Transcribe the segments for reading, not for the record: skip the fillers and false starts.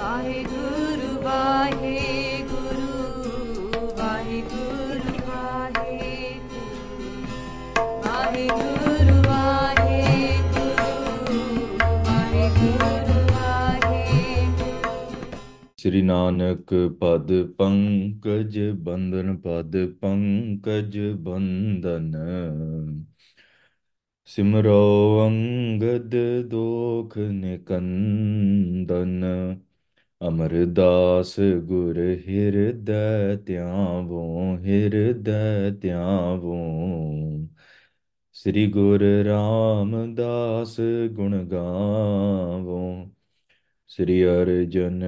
ਵਾਹਿਗੁਰੂ ਵਾਹਿਗੁਰੂ ਵਾਹਿਗੁਰੂ ਵਾਹਿਗੁਰੂ ਵਾਹਿਗੁਰੂ ਵਾਹਿਗੁਰੂ ਵਾਹਿਗੁਰੂ। ਸ੍ਰੀ ਨਾਨਕ ਪਦ ਪੰਕਜ ਬੰਧਨ ਪਦ ਪੰਕਜ ਬੰਧਨ ਸਿਮਰੋ ਅੰਗਦ ਦੋਖ ਨਿਕੰਦਨ ਅਮਰਦਾਸ ਗੁਰ ਹਿਰਦੈ ਧਿਆਵੋ ਸ੍ਰੀ ਗੁਰ ਰਾਮਦਾਸ ਗੁਣ ਗਾਵੋ श्री अर्जुन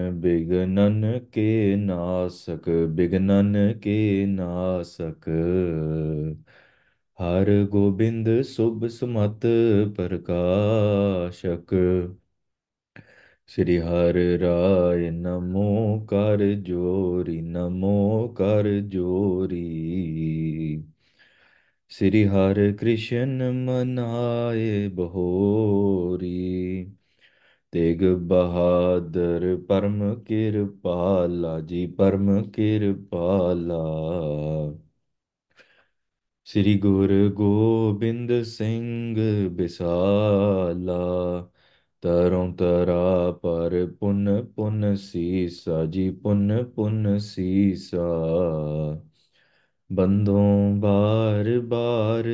बिघनन के नासक हर गोबिंद शुभ सुमत प्रकाशक श्री हर राय नमो कर जोरी श्री हर कृष्ण मनाए बहोरी तेग बहादुर परम किरपाला जी परम किरपाला श्री गुरु गोबिंद सिंह बिसाला तरੋਂ तरा पर पुन पुन सीसा जी पुन पुन सीसा बंधों बार बार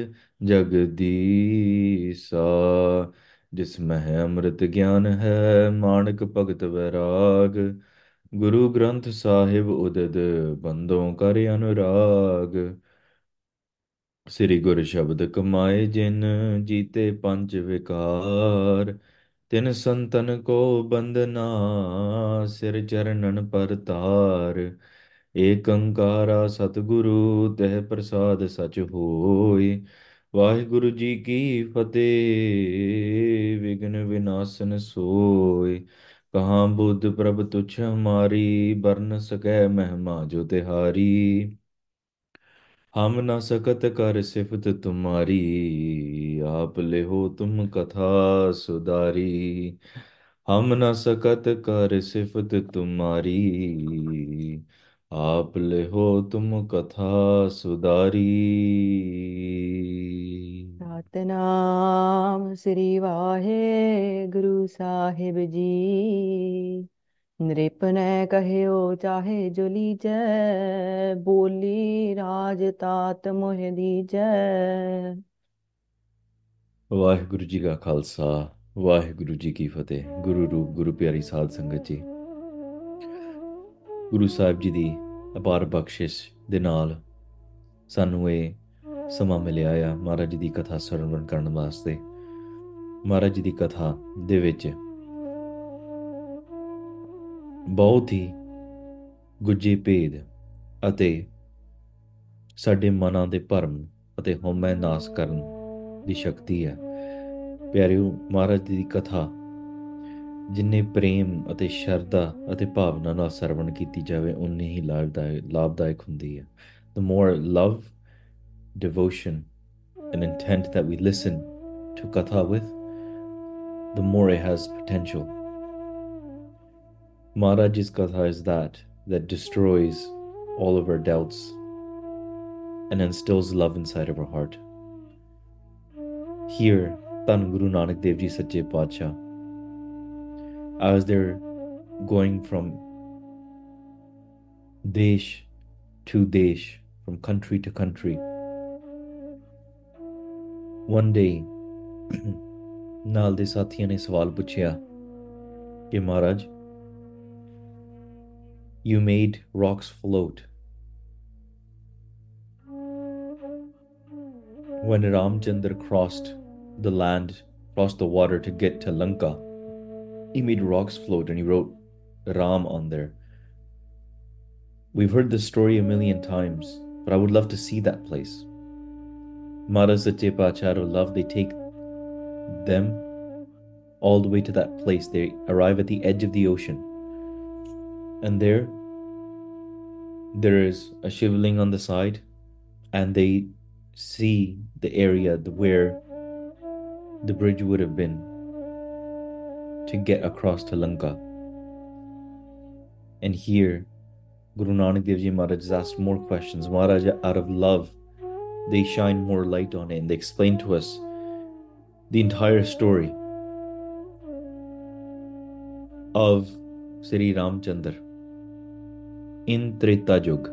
जगदीसा जिसमें है अमृत ज्ञान है माणक भगत वैराग गुरु ग्रंथ साहिब उदित बंदों कर अनुराग श्री गुरु शब्द कमाए जिन जीते पंच विकार तिन संतन को बंदना सिर चरणन पर तार ਏਕ ਓੰਕਾਰਾ ਸਤਿਗੁਰੂ ਤਹਿ ਪ੍ਰਸਾਦ ਸਚ ਹੋਇ ਵਾਹਿਗੁਰੂ ਜੀ ਕੀ ਫਤਿਹ ਵਿਘਨ ਵਿਨਾਸ਼ਨ ਸੋਇ ਕਹਾਂ ਬੁੱਧ ਪ੍ਰਭ ਤੁਛ ਹਮਾਰੀ ਬਰਨ ਸਕੈ ਮਹਿਮਾ ਜੋ ਤਿਹਾਰੀ हम न सकत कर सिफत तुम्हारी आप ले हो तुम कथा सुधारी हम न सकत कर सिफत तुम्हारी आप ले हो तुम कथा सुधारी। ਸਤਨਾਮ ਸ੍ਰੀ ਵਾਹਿਗੁਰੂ ਸਾਹਿਬ ਜੀ। ਨ੍ਰਿਪਨੈ ਕਹਿਓ ਚਾਹੇ ਜੋ ਲੀਜੈ, ਬੋਲੀ ਰਾਜ ਤਾਤ ਮੋਹਿ ਦੀਜੈ। ਵਾਹਿਗੁਰੂ ਜੀ ਕਾ ਖਾਲਸਾ ਵਾਹਿਗੁਰੂ ਜੀ ਕੀ ਫਤਿਹ। ਗੁਰੂ ਰੂਪ ਗੁਰੂ ਪਿਆਰੀ ਸਾਧ ਸੰਗਤ ਜੀ, ਗੁਰੂ ਸਾਹਿਬ ਜੀ ਦੀ ਅਪਾਰ ਬਖਸ਼ਿਸ਼ ਦੇ ਨਾਲ ਸਾਨੂੰ ਇਹ ਸਮਾਂ ਮਿਲਿਆ ਆ ਮਹਾਰਾਜ ਜੀ ਦੀ ਕਥਾ ਸਰਵਣ ਕਰਨ ਵਾਸਤੇ। ਮਹਾਰਾਜ ਜੀ ਦੀ ਕਥਾ ਦੇ ਵਿੱਚ ਬਹੁਤ ਹੀ ਗੁੱਝੇ ਭੇਦ ਅਤੇ ਸਾਡੇ ਮਨਾਂ ਦੇ ਭਰਮ ਅਤੇ ਹਉਮੈ ਨਾਸ ਕਰਨ ਦੀ ਸ਼ਕਤੀ ਹੈ। ਪਿਆਰਿਓ, ਮਹਾਰਾਜ ਜੀ ਦੀ ਕਥਾ ਜਿੰਨੇ ਪ੍ਰੇਮ ਅਤੇ ਸ਼ਰਧਾ ਅਤੇ ਭਾਵਨਾ ਨਾਲ ਸਰਵਣ ਕੀਤੀ ਜਾਵੇ ਉਨੀ ਹੀ ਲਾਭਦਾਇਕ ਹੁੰਦੀ ਹੈ। The more love, devotion and intent that we listen to katha with, the more it has potential. Maharaj's katha is that destroys all of our doubts and instills love inside of our heart. Here, Dhan Guru Nanak Dev Ji Sache Paatshah, as they're going from desh to desh, from country to country, one day ਨਾਲ ਦੇ ਸਾਥੀਆਂ ਨੇ ਸਵਾਲ ਪੁੱਛਿਆ ਕਿ ਮਹਾਰਾਜ, you made rocks float. When Ramchandra crossed the land, crossed the water to get to Lanka, he made rocks float and he wrote Ram on there. We've heard this story a million times, but I would love to see that place. Maharaj Sache Paatshah of love, they take them all the way to that place. They arrive at the edge of the ocean, and there is a shivling on the side, and they see the area where the bridge would have been to get across to Lanka. And here, Guru Nanak Dev Ji Maharaj has asked more questions. Maharaj, out of love, they shine more light on it and they explain to us the entire story of Sri Ramchandra in Treta Yuga.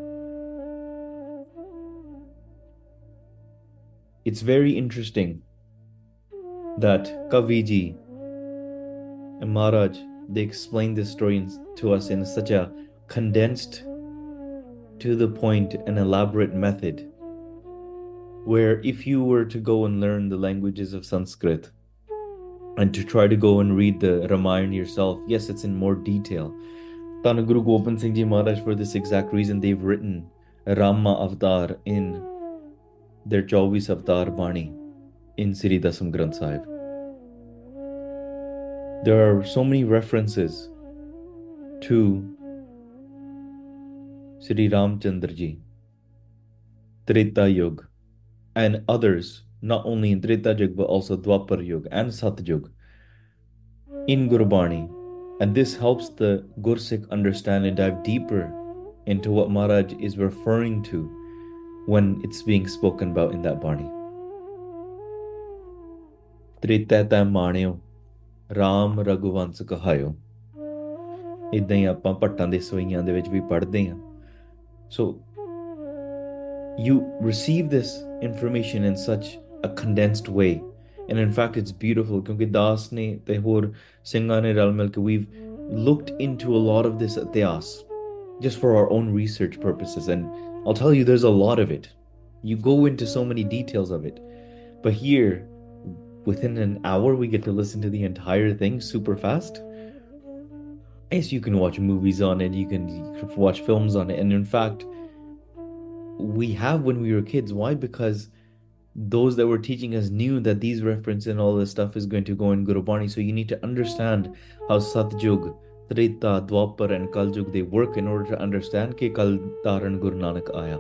It's very interesting that Kaviji and Maharaj, they explain this story to us in such a condensed, to the point, and elaborate method, where if you were to go and learn the languages of Sanskrit and to try to go and read the Ramayana yourself, yes, it's in more detail. Tana Guru Gobind Singh Ji Maharaj, for this exact reason, they've written Rama Avatar in their 24 Avatar Bani in Sri Dasam Granth Sahib. There are so many references to Sri Ramchandra Ji, Treta Yuga, and others, not only in Treta Yuga but also Dwapar Yuga and Sat Yuga in Gurbani. And this helps the Gursikh understand and dive deeper into what Maharaj is referring to when it's being spoken about in that Bani. Treta ta manyo, Ram Raghuvans kahayo. ਇੱਦਾਂ ਹੀ ਆਪਾਂ ਭੱਟਾਂ ਦੇ ਸਵਈਆਂ ਦੇ ਵਿੱਚ ਵੀ ਪੜ੍ਹਦੇ ਹਾਂ. So you receive this information in such a condensed way, and in fact it's beautiful ਕਿਉਂਕਿ ਦਾਸ ਨੇ ਤੇ ਹੋਰ ਸਿੰਘਾਂ ਨੇ ਰਲ ਮਿਲ ਕੇ we've looked into a lot of this ਇਤਿਹਾਸ just for our own research purposes, and I'll tell you there's a lot of it. You go into so many details of it, but here within an hour we get to listen to the entire thing super fast. Yes, you can watch movies on it, you can watch films on it, and in fact we have when we were kids. Why? Because those that were teaching us knew that these references and all this stuff is going to go in Gurbani. So you need to understand how Satyug, Treta, Dwapar and Kaljug, they work in order to understand ke Kal Taran Guru Nanak Aya.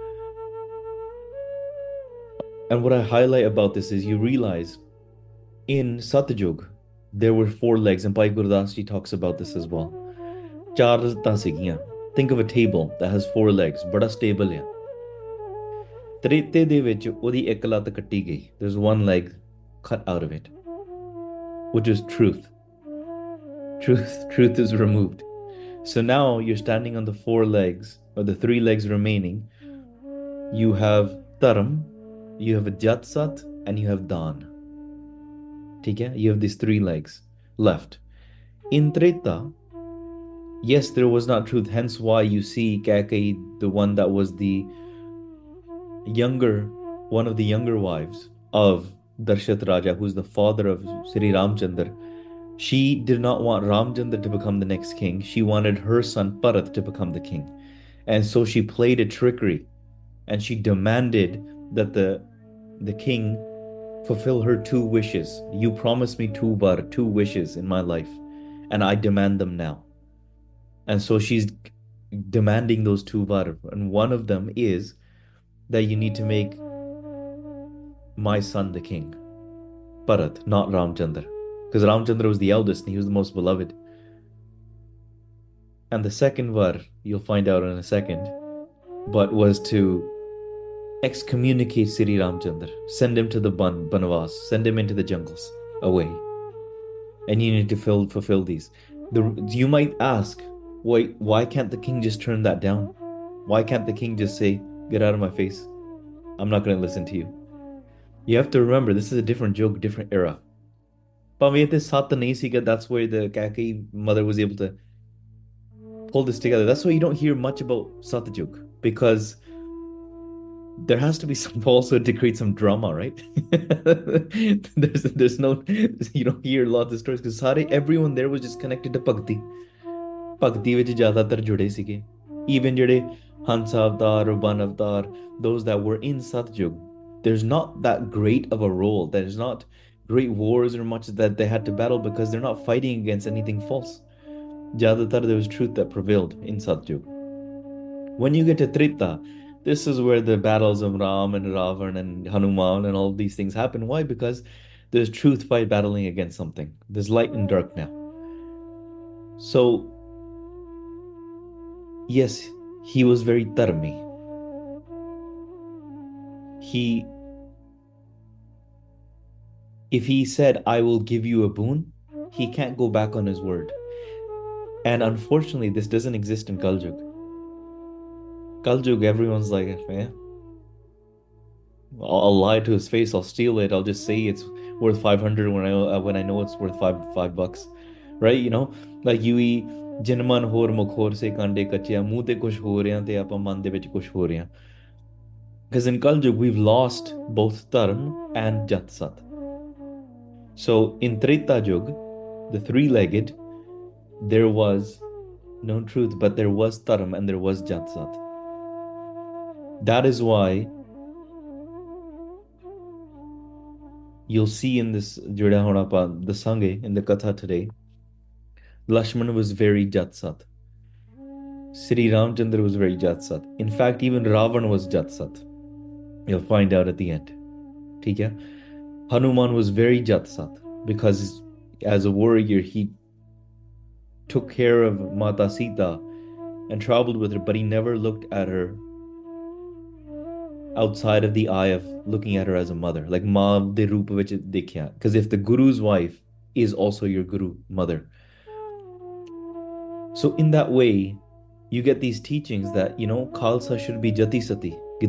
And what I highlight about this is you realize in Satyug there were 4 legs, and Bhai Gurdas Ji talks about this as well. Char rattaਂ ਸੀਗੀਆਂ. Think of a table that has 4 legs, ਬੜਾ stable ਹੈ. ਤ੍ਰੇਤੇ ਦੇ ਵਿੱਚ ਉਹਦੀ ਇੱਕ ਲੱਤ ਕੱਟੀ ਗਈ. There's one leg cut out of it, which is truth. Truth is removed. So now you're standing on the 4 legs, or the 3 legs remaining. You have Dharam, you have Jatsat, and you have Dan. You have these 3 legs left. In Treta, yes, there was not truth, hence why you see Kaikai, the one that was one of the younger wives of Darshat Raja, who's the father of Sri Ramchandra. She did not want Ramchandra to become the next king. She wanted her son Bharat to become the king. And so she played a trickery, and she demanded that the king fulfill her 2 wishes. You promised me 2 wishes in my life, and I demand them now. And so she's demanding those 2 var, and one of them is that you need to make my son the king, Bharat, not Ramchandra, because Ramchandra was the eldest and he was the most beloved. And the second var, you'll find out in a second, but was to excommunicate Sri Ramchandra, send him to the Banavas, send him into the jungles, away. And you need to fulfill these. You might ask, why can't the king just turn that down? Why can't the king just say, get out of my face, I'm not going to listen to you? You have to remember, this is a different joke, different era. That's where the Kaikai mother was able to pull this together. That's why you don't hear much about Satyug, because there has to be some falsehood to create some drama, right? there's no, you don't hear a lot of the stories because everyone there was just connected to Bhakti ਵਿੱਚ ਜ਼ਿਆਦਾਤਰ ਜੁੜੇ ਸੀਗੇ. Even ਜਿਹੜੇ Hansa Avatar or Ban Avatar, those that were in Satyug, there's not that great of a role. There's not great wars or much that they had to battle because they're not fighting against anything false. ਜ਼ਿਆਦਾਤਰ there was truth that prevailed in Satyug. When you get to Treta, this is where the battles of Ram and Ravan and Hanuman and all these things happen. Why? Because there's truth fight battling against something. There's light and dark now. So yes, he was very dharmi. If he said, I will give you a boon, he can't go back on his word. And unfortunately, this doesn't exist in Kaljug. Kaljug, everyone's like, man, I'll lie to his face, I'll steal it, I'll just say it's worth 500 when I know it's worth five bucks, right? You know, like you ਜਿਨਮਨ ਹੋਰ ਮੁਖ ਹੋਰ ਸੇ ਕਾਂਡੇ ਕੱਚਿਆ ਮੂੰਹ ਤੇ ਕੁਝ ਹੋ ਰਿਆਂ ਤੇ ਆਪਾਂ ਮਨ ਦੇ ਵਿੱਚ ਕੁਝ ਹੋ ਰਿਆਂ. Because in Kaljug, we've lost both Dharm and Jat Sat. So in Treta Yug, the three-legged, there was no truth, but there was Dharm and there was Jat Sat. That is why you'll see in this the Sange, in the Katha today, Lakshman was very Jat Sat. Sri Ramchandra was very Jat Sat. In fact, even Ravan was Jat Sat. You'll find out at the end. ठीक है? Hanuman was very Jat Sat because as a warrior he took care of Mata Sita and traveled with her, but he never looked at her outside of the eye of looking at her as a mother, like maa de roop vich dekhya. Because if the guru's wife is also your guru mother, so in that way you get these teachings that, you know, Khalsa should be Jati Sati. You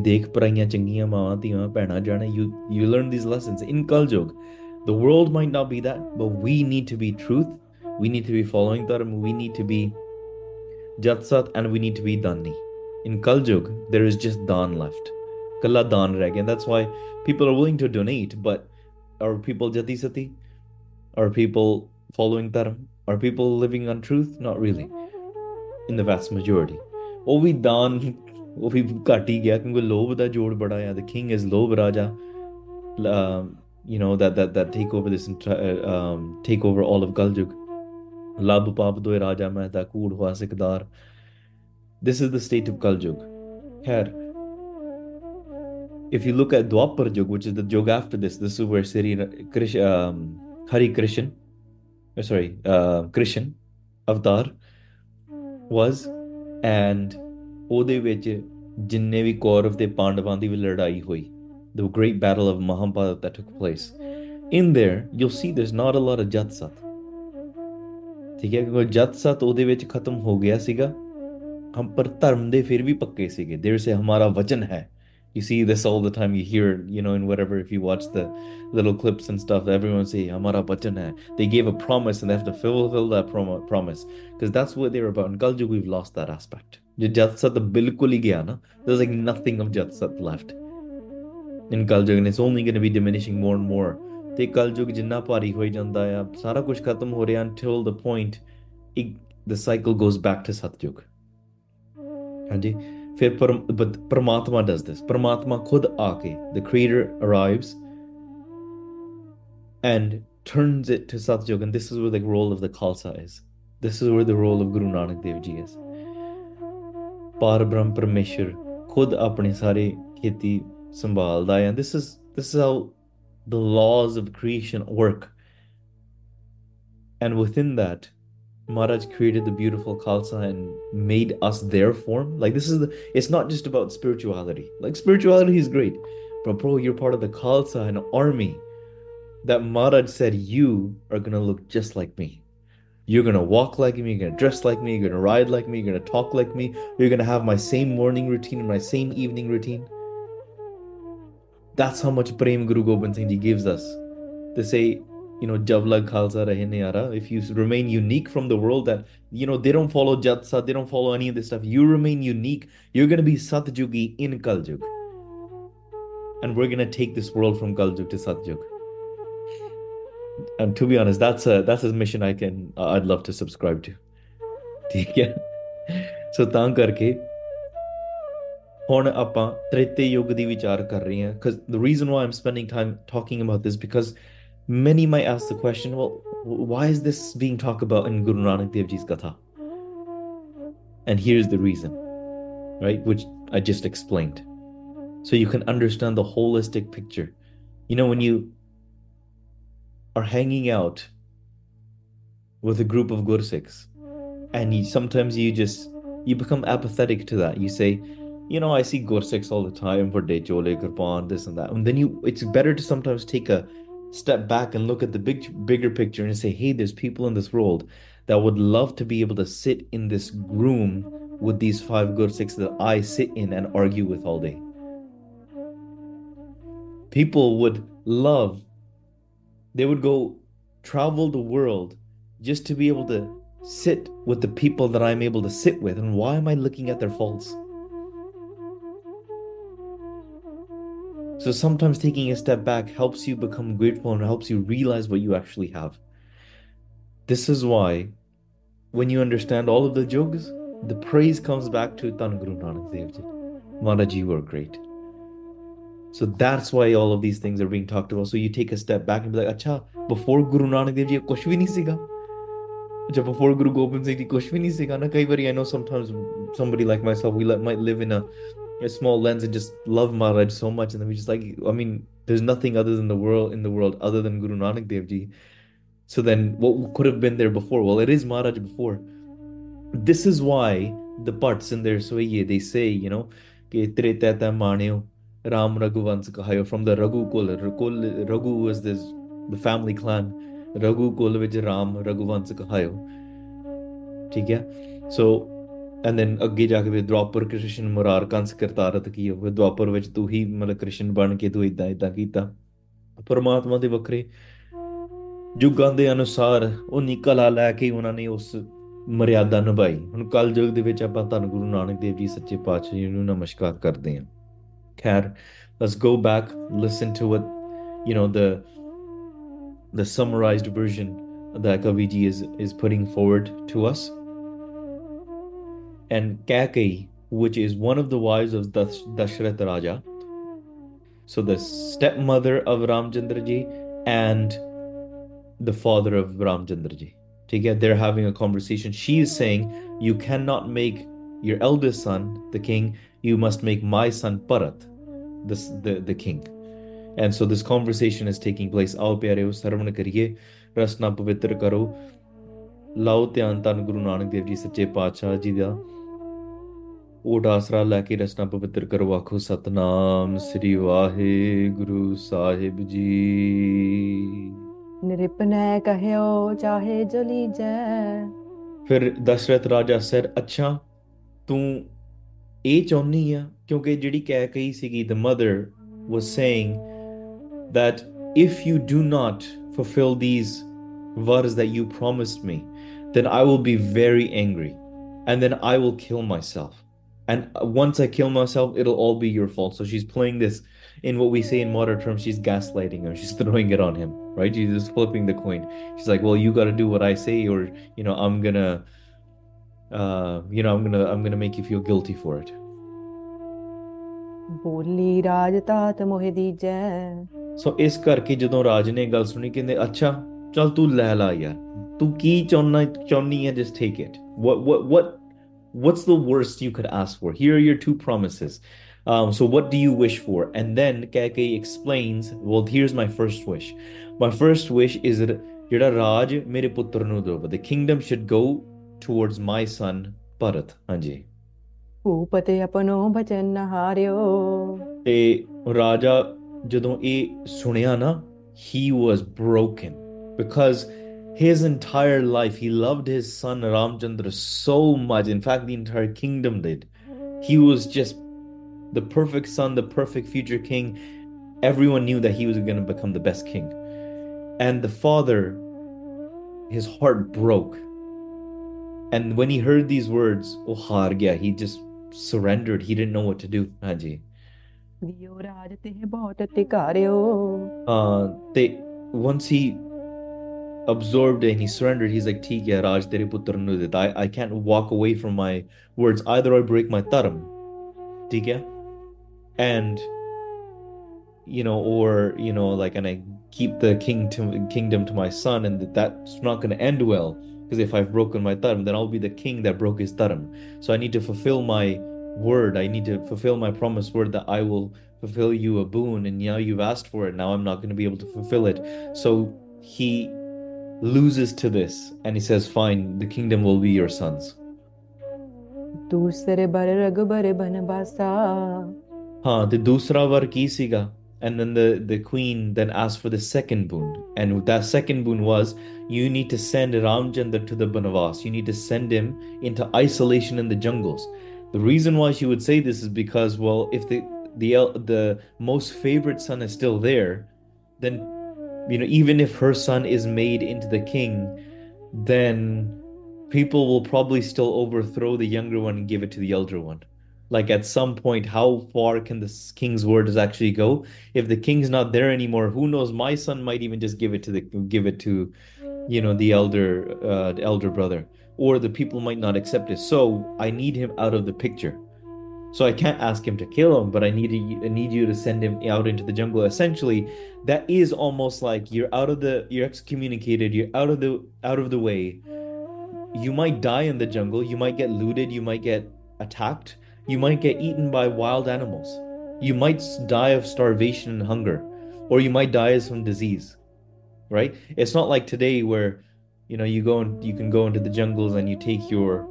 learn these lessons in Kaljug. The world might not be that, but we need to be truth. We need to be following Dharma. We need to be Jatsat and we need to be Dani. In Kaljug, there is just Dan left. Kalla Dan reh gaya. That's why people are willing to donate, but are people Jati Sati? Are people following Dharma? Are people living on truth? Not really. In the vast majority. ਉਹ ਵੀ ਦਾਨ ਉਹ ਵੀ ਘੱਟ ਹੀ ਗਿਆ ਕਿਉਂਕਿ ਲੋਭ ਦਾ ਜੋੜ ਬੜਾ ਆ. The king is ਲੋਭ ਰਾਜਾ. You know, that take over this take over all of Kaljug. ਲੱਭ ਪਾਪ ਦੋਏ ਰਾਜਾ ਮੈਂ ਦਾ ਕੂੜ ਹੋਆ ਸਿਕਦਾਰ. This is the state of Kaljug. Khair, if you look at Dwapar Jug, which is the Jug after this is where Hari Krishan, Krishan avatar was, and ਉਹਦੇ ਵਿੱਚ ਜਿੰਨੇ ਵੀ ਕੌਰਵ ਤੇ ਪਾਂਡਵਾਂ ਦੀ ਵੀ ਲੜਾਈ ਹੋਈ, the great battle of Mahabharata that took place, in there you'll see there's not a lot of Jat Sat. ਠੀਕ ਹੈ, ਕਿਉਂਕਿ Jat Sat ਉਹਦੇ ਵਿੱਚ ਖਤਮ ਹੋ ਗਿਆ ਸੀਗਾ. ਹਮ ਪਰ ਧਰਮ ਦੇ ਫਿਰ ਵੀ ਪੱਕੇ ਸੀਗੇ. there say ਹਮਾਰਾ ਵਚਨ ਹੈ. You see this all the time. You hear, you know, in whatever, if you watch the little clips and stuff, everyone say, Hamara bachan hai. They gave a promise and they have to fulfill that promise. Because that's what they're about. In Kaljug, we've lost that aspect. Jat Sat bilkul hi gaya na. There's like nothing of Jat Sat left in Kaljug, and it's only going to be diminishing more and more. Te Kaljug jinna pari hoi janda hai, sara kuch khatam ho reha until the point the cycle goes back to Satyug. Hanji. But Paramatma does this. Paramatma khud aake, the creator arrives and turns it to Satyug, and this is where the role of the Khalsa is. This is where the role of Guru Nanak Dev Ji is. Parbrahm Parmeshwar khud apne sare kheti sambhalda hai, and this is how the laws of creation work. And within that, Maharaj created the beautiful Khalsa and made us their form. Like it's not just about spirituality. Like spirituality is great, but bro, you're part of the Khalsa, an army that Maharaj said you are going to look just like me. You're going to walk like me, you're going to dress like me, you're going to ride like me, you're going to talk like me, you're going to have my same morning routine and my same evening routine. That's how much prem Guru Gobind Singh Ji gives us. To say, you know, Jab lag Khalsa rahe niyara. If you remain unique from the world, that, you know, they don't follow Jat Sat, they don't follow any of this stuff. You remain unique. You're going to be Satjugi in Kaljug. And we're going to take this world from Kaljug to Satyug. And to be honest, that's a mission I'd love to subscribe to. ठीक है? So ਤਾਂ ਕਰਕੇ ਹੁਣ ਆਪਾਂ ਤ੍ਰੇਤੇ ਯੁੱਗ ਦੀ ਵਿਚਾਰ ਕਰ ਰਹੇ ਹਾਂ. Because the reason why I'm spending time talking about this, because many might ask the question, well, why is this being talked about in Guru Nanak Dev Ji's Katha? And here's the reason, right? Which I just explained. So you can understand the holistic picture. You know, when you are hanging out with a group of Gursikhs, and sometimes you just You become apathetic to that. You say, you know, I see Gursikhs all the time for De Chole, Kirpan, this and that. And then it's better to sometimes take a step back and look at the bigger picture and say, hey, there's people in this world that would love to be able to sit in this room with these 5 Gursikhs that I sit in and argue with all day. People would love, they would go travel the world just to be able to sit with the people that I'm able to sit with. And why am I looking at their faults? So sometimes taking a step back helps you become grateful and helps you realize what you actually have. This is why when you understand all of the yogas, the praise comes back to Dhan Guru Nanak Dev Ji. Maharaj, you were great. So that's why all of these things are being talked about. So you take a step back and be like, Acha, before Guru Nanak Dev Ji, kuch bhi nahi siga. Acha, before Guru Gobind Singh Ji, kuch bhi nahi siga. Na kai bari, I know sometimes somebody like myself, we might live in a small lens and just love Maharaj so much, and then we just like, I mean, there's nothing other than the world other than Guru Nanak Dev Ji. So then what could have been there before? Well, it is Maharaj before. This is why the parts in there, so they say, you know, Treta Maneo, Ram Raghuvans Kahayo, from the Raghu Kul. Raghu was the family clan. Raghu Kul vich Ram Raghuvans Kahayo. ठीक है? So and then ਅੱਗੇ ਜਾ ਕੇ ਵੀ ਦਵਾਪਰ ਕ੍ਰਿਸ਼ਨ ਮੁਰਾਰ ਕੰਸ ਕਰਤਾਰਤ ਕੀ ਹੋਵੇ ਦਵਾਪਰ ਵਿੱਚ ਤੂੰ ਹੀ ਮਤਲਬ ਕ੍ਰਿਸ਼ਨ ਬਣ ਕੇ ਤੂੰ ਇਦਾਂ ਕੀਤਾ ਪਰਮਾਤਮਾ ਦੇ ਵੱਖਰੇ ਯੁੱਗਾਂ ਦੇ ਅਨੁਸਾਰ ਉਹ ਨਿਕਲਾ ਲੈ ਕੇ ਉਹਨਾਂ ਨੇ ਉਸ ਮਰਿਆਦਾ ਨਿਭਾਈ ਹੁਣ ਕੱਲ ਯੁੱਗ ਦੇ ਵਿੱਚ ਆਪਾਂ ਧੰਨ ਗੁਰੂ ਨਾਨਕ ਦੇਵ ਜੀ ਸੱਚੇ ਪਾਤਸ਼ਾਹ ਜੀ ਨੂੰ ਨਮਸਕਾਰ ਕਰਦੇ ਹਾਂ ਖੈਰ let's go back listen to what you know the summarized version that Kaviji is putting forward to us. And Kaikeyi, which is one of the wives of Dashrath Raja, so the stepmother of Ramchandra ji and the father of Ramchandra ji. Together, they're having a conversation. She is saying, you cannot make your eldest son the king, you must make my son Parat the king. And so this conversation is taking place. Aao pyareo sarvan kariye, rasna pavitra karo, lao ਧਿਆਨ ਧੰਨ ਗੁਰੂ ਨਾਨਕ ਦੇਵ ਜੀ ਸੱਚੇ ਪਾਤਸ਼ਾਹ ਜੀ ਦਾ ਓਟ ਆਸਰਾ ਲੈ ਕੇ ਰਸਨਾ ਪਵਿੱਤਰ ਕਰੋ ਆਖੋ ਸਤਨਾਮ ਸ੍ਰੀ ਵਾਹਿਗੁਰੂ ਸਾਹਿਬ ਜੀ ਨਿਰਪਨੈ ਕਹਿਓ ਚਾਹੇ ਜੋ ਲੀਜੈ ਫਿਰ ਦਸ਼ਰਥ ਰਾਜਾ said ਅੱਛਾ ਤੂੰ ਇਹ ਚਾਹੁੰਦੀ ਆ ਕਿਉਂਕਿ ਜਿਹੜੀ ਕੈਕੇਈ ਸੀਗੀ the mother was saying that if you do not fulfill these vars that you promised me then I will be very angry and then I will kill myself. And once I kill myself, it'll all be your fault. So she's playing this in what we say in modern terms, she's gaslighting him. She's throwing it on him, right? She's just flipping the coin. She's like, well, you got to do what I say or, you know, I'm going to, I'm going to make you feel guilty for it. ਬੋਲੀ ਰਾਜ ਤਾਤ ਮੋਹਿ ਦੀਜੈ So ਇਸ ਕਰਕੇ ਜਦੋਂ ਰਾਜ ਨੇ ਗੱਲ ਸੁਣੀ ਕਹਿੰਦੇ ਅੱਛਾ ਚੱਲ ਤੂੰ ਲੈ ਲਾ ਯਾਰ ਤੂੰ ਕੀ ਚਾਹੁੰਨੀ ਹੈ just take it. What's the worst you could ask for? Here are your 2 promises. So what do you wish for? And then Kaikeyi explains, well, here's my first wish. My first wish is that ਜਿਹੜਾ ਰਾਜ ਮੇਰੇ ਪੁੱਤਰ ਨੂੰ ਦੇਵੋ. The kingdom should go towards my son Bharat. ਹਾਂਜੀ. ਭੂਪਤੇ ਆਪਣੋ ਬਚਨ ਨ ਹਾਰਿਓ ਤੇ ਰਾਜਾ ਜਦੋਂ ਇਹ ਸੁਣਿਆ ਨਾ he was broken because his entire life he loved his son Ramchandra so much. In fact, the entire kingdom did. He was just the perfect son, the perfect future king. Everyone knew that he was going to become the best king. And the father, his heart broke. And when he heard these words, oh har gaya, he just surrendered. He didn't know what to do. Haji. ਦਿਓ ਰਾਜ ਤੇ ਬਹੁਤ ਤਿਕਾਰਿਓ Once he absorbed it and he surrendered, he's like, theek hai Raj tere putra nu de. I can't walk away from my words. Either I break my dharam, theek hai, and like, and I keep the kingdom to my son, and that's not going to end well, because if I've broken my dharam, then I'll be the king that broke his dharam. So I need to fulfill my word. I need to fulfill my promised word that I will fulfill you a boon, and now you've asked for it. Now I'm not going to be able to fulfill it. So he loses to this and he says, fine, the kingdom will be your son's. दूसरे बर रघुबर बनवासा। हाँ ਤੇ ਦੂਸਰਾ ਵਰ ਕੀ ਸੀਗਾ? And then the queen then asked for the second boon. And that second boon was, you need to send Ramchandra to the Banavas. You need to send him into isolation in the jungles. The reason why she would say this is because, well, if the most favorite son is still there, then even if her son is made into the king, then people will probably still overthrow the younger one and give it to the elder one. Like at some point, how far can the king's words actually go? If the king's not there anymore, who knows? My son might even just give it to the elder brother, or the people might not accept it. So I need him out of the picture. So I can't ask him to kill him, but I need you to send him out into the jungle. Essentially, that is almost like you're excommunicated, you're out of the way. You might die in the jungle, you might get looted, you might get attacked, you might get eaten by wild animals, you might die of starvation and hunger, or you might die of some disease, right? It's not like today where you can go into the jungles and you take your,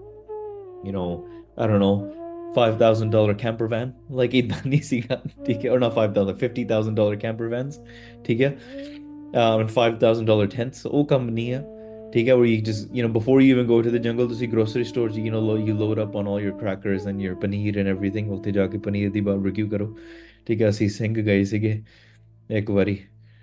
I don't know, $5,000 camper van, like ਏਦਾਂ ਨਹੀਂ ਸੀਗਾ, ਠੀਕ ਹੈ, or not 5,000, $50,000 camper vans, ਠੀਕ ਹੈ, and $5,000 tents, ਉਹ ਕੰਮ ਨਹੀਂ ਹੈ, ਠੀਕ ਹੈ, where you just, before you even go to the jungle, ਤੁਸੀਂ grocery stores, you load up on all your crackers and your paneer and everything, ਉੱਥੇ ਜਾ ਕੇ ਪਨੀਰ ਦੀ barbecue ਕਰੋ, ਠੀਕ ਹੈ, ਅਸੀਂ ਸਿੰਘ ਗਏ ਸੀਗੇ ਇੱਕ ਵਾਰੀ,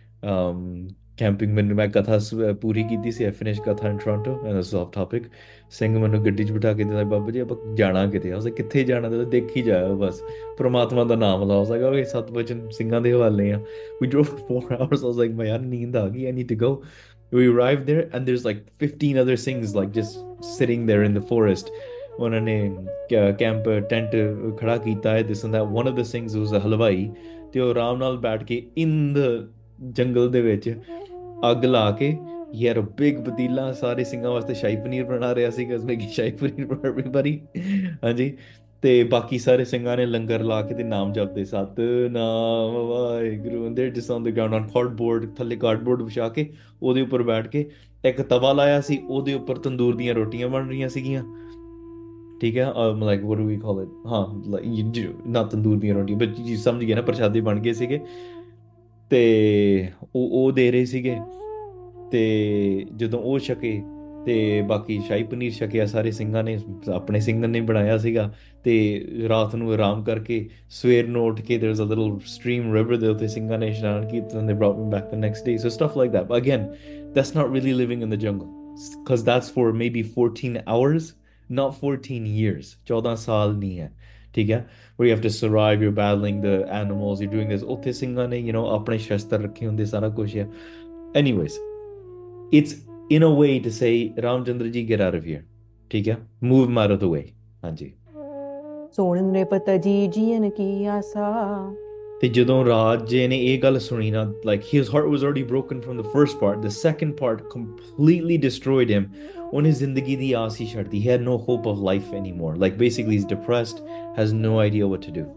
ਕੈਂਪਿੰਗ ਮੈਨੂੰ ਮੈਂ ਕਥਾ ਪੂਰੀ ਕੀਤੀ ਸੀ, I finished ਕਥਾ in Toronto and this is off topic, Singh ਮੈਨੂੰ ਗੱਡੀ 'ਚ ਬਿਠਾ ਕੇ ਦਿੰਦਾ, ਬਾਬਾ ਜੀ ਆਪਾਂ ਜਾਣਾ ਕਿਤੇ, ਉਸ ਕਿੱਥੇ ਜਾਣਾ, ਤੇ ਦੇਖੀ ਜਾਓ ਬਸ, ਪ੍ਰਮਾਤਮਾ ਦਾ ਨਾਮ ਲਾਓ, ਉਸ ਓਏ ਸੱਤ ਵਚਨ ਸਿੰਘਾਂ ਦੇ ਹਵਾਲੇ ਆ, we drove for 4 hours, I was like ਮੈਂ ਯਾਰ ਨੀਂਦ ਆ ਗਈ, I need to go. We arrived there and there's like 15 other Singhs like just sitting there in the forest. ਉਹਨਾਂ ਨੇ ਕੈਂਪ ਟੈਂਟ ਖੜਾ ਕੀਤਾ ਹੈ, this and that. One of the Singhs was a ਹਲਵਾਈ, ਤੇ ਉਹ ਆਰਾਮ ਨਾਲ ਬੈਠ ਕੇ in the ਜੰਗਲ ਦੇ ਵਿੱਚ ਅੱਗ ਲਾ ਕੇ ਯਾਰ ਬਿਗ ਪਤੀਲਾ ਸਾਰੇ ਸਿੰਘਾਂ ਵਾਸਤੇ ਸ਼ਾਹੀ ਪਨੀਰ ਬਣਾ ਰਿਹਾ ਸੀ, ਉਸਨੇ ਕੀ ਸ਼ਾਹੀ ਪਨੀਰ ਫॉर एवरीबॉडी, ਹਾਂਜੀ, ਤੇ ਬਾਕੀ ਸਾਰੇ ਸਿੰਘਾਂ ਨੇ ਲੰਗਰ ਲਾ ਕੇ ਤੇ ਨਾਮ ਜਪਦੇ, Satnam Waheguru, and they're just on the ground on cardboard, ਥੱਲੇ ਕਾਰਡਬੋਰਡ ਵਿਛਾ ਕੇ ਉਹਦੇ ਉੱਪਰ ਬੈਠ ਕੇ, ਇੱਕ ਤਵਾ ਲਾਇਆ ਸੀ, ਉਹਦੇ ਉੱਪਰ ਤੰਦੂਰ ਦੀਆਂ ਰੋਟੀਆਂ ਬਣ ਰਹੀਆਂ ਸੀਗੀਆਂ, ਠੀਕ ਹੈ, like what do we call it, ਹਾਂ like not ਤੰਦੂਰ ਦੀਆਂ ਰੋਟੀਆਂ, but ਜੀ ਸਮਝ ਗਏ ਨਾ, ਪ੍ਰਸ਼ਾਦੇ ਬਣ ਗਏ ਸੀਗੇ, ਤੇ ਉਹ ਦੇ ਰਹੇ ਸੀਗੇ, ਤੇ ਜਦੋਂ ਉਹ ਛਕੇ ਤੇ ਬਾਕੀ ਸ਼ਾਹੀ ਪਨੀਰ ਛਕਿਆ ਸਾਰੇ ਸਿੰਘਾਂ ਨੇ, ਆਪਣੇ ਸਿੰਘਾਂ ਨੇ ਬਣਾਇਆ ਸੀਗਾ, ਤੇ ਰਾਤ ਨੂੰ ਆਰਾਮ ਕਰਕੇ ਸਵੇਰ ਨੂੰ ਉੱਠ ਕੇ there was a little stream river ਦੇ ਉੱਤੇ ਸਿੰਘਾਂ ਨੇ ਇਸ਼ਨਾਨ ਕੀਤਾ, and they brought me back the next day, so stuff like that. But again, that's not really living in the jungle, because that's for maybe 14 hours, not 14 years. 14 ਸਾਲ ਨਹੀਂ ਹੈ, ਠੀਕ ਹੈ, where you have to survive, you're battling the animals, you're doing this. ਉੱਥੇ ਸਿੰਘਾਂ ਨੇ ਆਪਣੇ ਸ਼ਸਤਰ ਰੱਖੇ ਹੁੰਦੇ, ਸਾਰਾ ਕੁਝ ਹੈ. Anyways, it's in a way to say, Ramchandra ji, get out of here, ਠੀਕ ਹੈ, move him out of the way, ਹਾਂਜੀ. ਸੋਣ ਨ੍ਰਿਪਤ ਜੀ ਜੀਨ ਕੀ ਆਸਾ। ਤੇ ਜਦੋਂ ਰਾਜੇ ਨੇ ਇਹ ਗੱਲ ਸੁਣੀ ਨਾ, like his heart was already broken from the first part, the second part completely destroyed him. ਉਹਨੇ ਜ਼ਿੰਦਗੀ ਦੀ ਆਸ ਹੀ ਛੱਡਤੀ, he had no hope of life anymore, like basically he's depressed, has no idea what to do.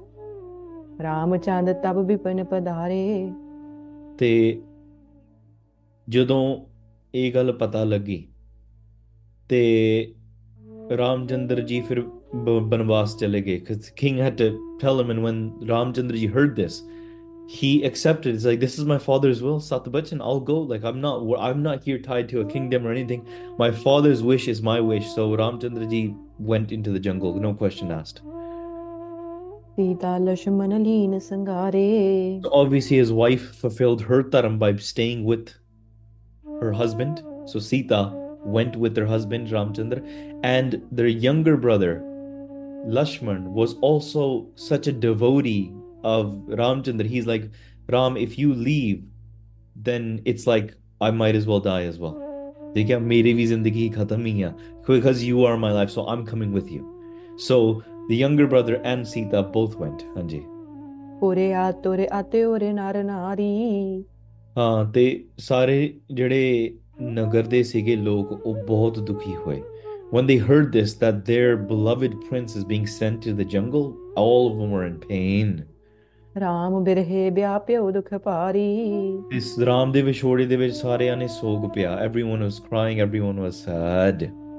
Ramchand ਤਬ ਵਿਪਨ ਪਧਾਰੇ। ਤੇ ਜਦੋਂ ਇਹ ਗੱਲ ਪਤਾ ਲੱਗੀ ਤੇ ਰਾਮਚੰਦਰ ਜੀ ਫਿਰ ਬਨਵਾਸ ਚਲੇ ਗਏ, because king had to tell him, and when Ramchandra ji heard this, he accepted. It's like, this is my father's will, Satabachan, I'll go, like I'm not here tied to a kingdom or anything, my father's wish is my wish. So Ramchandra ji went into the jungle, no question asked. Sita Lakshmana lean ਸੰਗਾਰੇ। Obviously his wife fulfilled her dharma by staying with her husband, so Sita went with her husband Ramchandra, and their younger brother Lakshman was also such a devotee of Ramchandra. He's like, Ram, if you leave, then it's like I might as well die as well. Dekha, mere bhi zindagi khatam hi hai, because you are my life, so I'm coming with you. So the younger brother and Sita both went. Hanji. ਉਰੇ ਆ ਤੁਰੇ ਆਤੇ ਉਰੇ ਨਰ ਨਾਰੀ। ਹਾਂ, ਤੇ ਸਾਰੇ ਜਿਹੜੇ ਨਗਰ ਦੇ ਸੀਗੇ ਲੋਕ, ਉਹ ਬਹੁਤ ਦੁਖੀ ਹੋਏ when they heard this, that their beloved prince is being sent to the jungle. All of them were in pain. Ram ਬਿਰਹੇ ਵਿਆਪਿਓ ਦੁਖ ਭਾਰੀ। ਇਸ ਰਾਮ ਦੇ ਵਿਛੋੜੇ ਦੇ ਵਿੱਚ ਸਾਰਿਆਂ ਨੇ ਸੋਗ ਪਿਆ, everyone was crying, everyone was sad.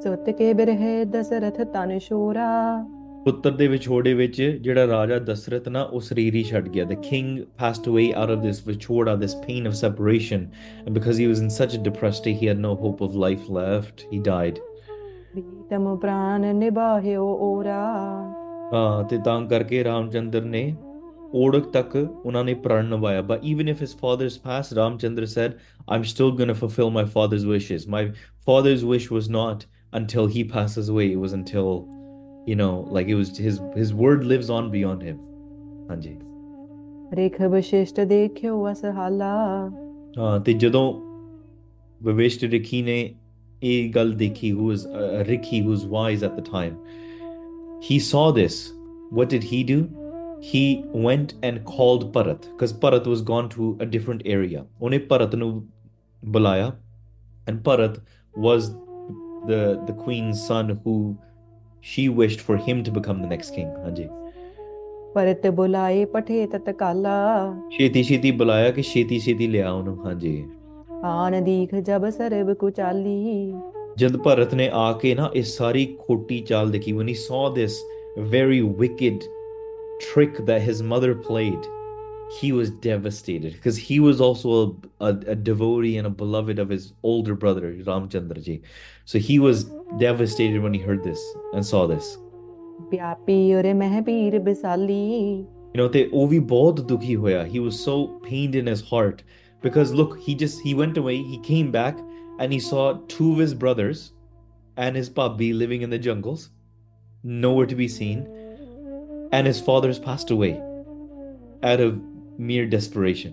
ਸੁਤ ਕੇ ਬਿਰਹਿ ਦਸਰਥ ਤਨ ਛੋਰਾ ਪੁੱਤਰ ਦੇ ਵਿਛੋੜੇ ਵਿੱਚ ਜਿਹੜਾ ਰਾਜਾ ਦਸ਼ਰਥ ਨਾ ਉਹ ਸਰੀਰ ਹੀ ਛੱਡ ਗਿਆ. The king passed away out of this vichoda, this pain of separation, and because he was in such a depressed state, he had no hope of life left. He died. Pritam ਪ੍ਰਾਨ ਨਿਭਾਹਿਓ ਓਰਾ ਹਾਂ ਤੇ ਤਾਂ ਕਰਕੇ ਰਾਮਚੰਦਰ ਨੇ ਓੜਕ ਤੱਕ ਉਹਨਾਂ ਨੇ ਪ੍ਰਣ ਨਿਭਾਇਆ. But even if his father's passed, Ramchandra said, I'm still going to fulfill my father's wishes. My father's wish was not until he passes away. It was until, you know, like it was his word lives on beyond him. ਹਾਂਜੀ. ਰੇਖ ਵਿਸ਼ਿਸ਼ਟ ਦੇਖਿਓ ਅਸਹਾਲਾ ਹਾਂ ਤੇ ਜਦੋਂ ਵਿਵਿਸ਼ਟ ਰਿਖੀ ਨੇ ਇਹ ਗੱਲ ਦੇਖੀ, who was Rikhi, who was wise at the time, he saw this. What did he do? He went and called Bharat, because Bharat was gone to a different area. ਉਹਨੇ ਭਰਤ ਨੂੰ ਬੁਲਾਇਆ, and Bharat was the queen's son who she wished for him to become the next king. ਹਾਂਜੀ. ਪਰਤ ਬੁਲਾਏ ਪਠੇ ਤਤਕਾਲਾ ਛੇਤੀ ਛੇਤੀ ਬੁਲਾਇਆ ਕਿ ਛੇਤੀ ਛੇਤੀ ਲਿਆ ਉਹਨੂੰ. ਹਾਂਜੀ. ਆਨ ਦੀਖ ਜਬ ਸਰਬ ਕੁਚਾਲੀ ਜਦ ਭਰਤ ਨੇ ਆ ਕੇ ਨਾ ਇਹ ਸਾਰੀ ਖੋਟੀ ਚਾਲ ਦੇਖੀ, when he saw this very wicked trick that his mother played, he was devastated, because he was also a devotee and a beloved of his older brother Ramchandra ji. So he was devastated when he heard this and saw this. ਵਿਆਪੀ ਉਰੇ ਮਹਿ ਪੀਰ ਬਿਸਾਲੀ You know, ਤੇ ਉਹ ਵੀ ਬਹੁਤ ਦੁਖੀ ਹੋਇਆ. He was so pained in his heart, because look, he went away, he came back, and he saw two of his brothers and his papi living in the jungles, nowhere to be seen, and his father's passed away out of mere desperation.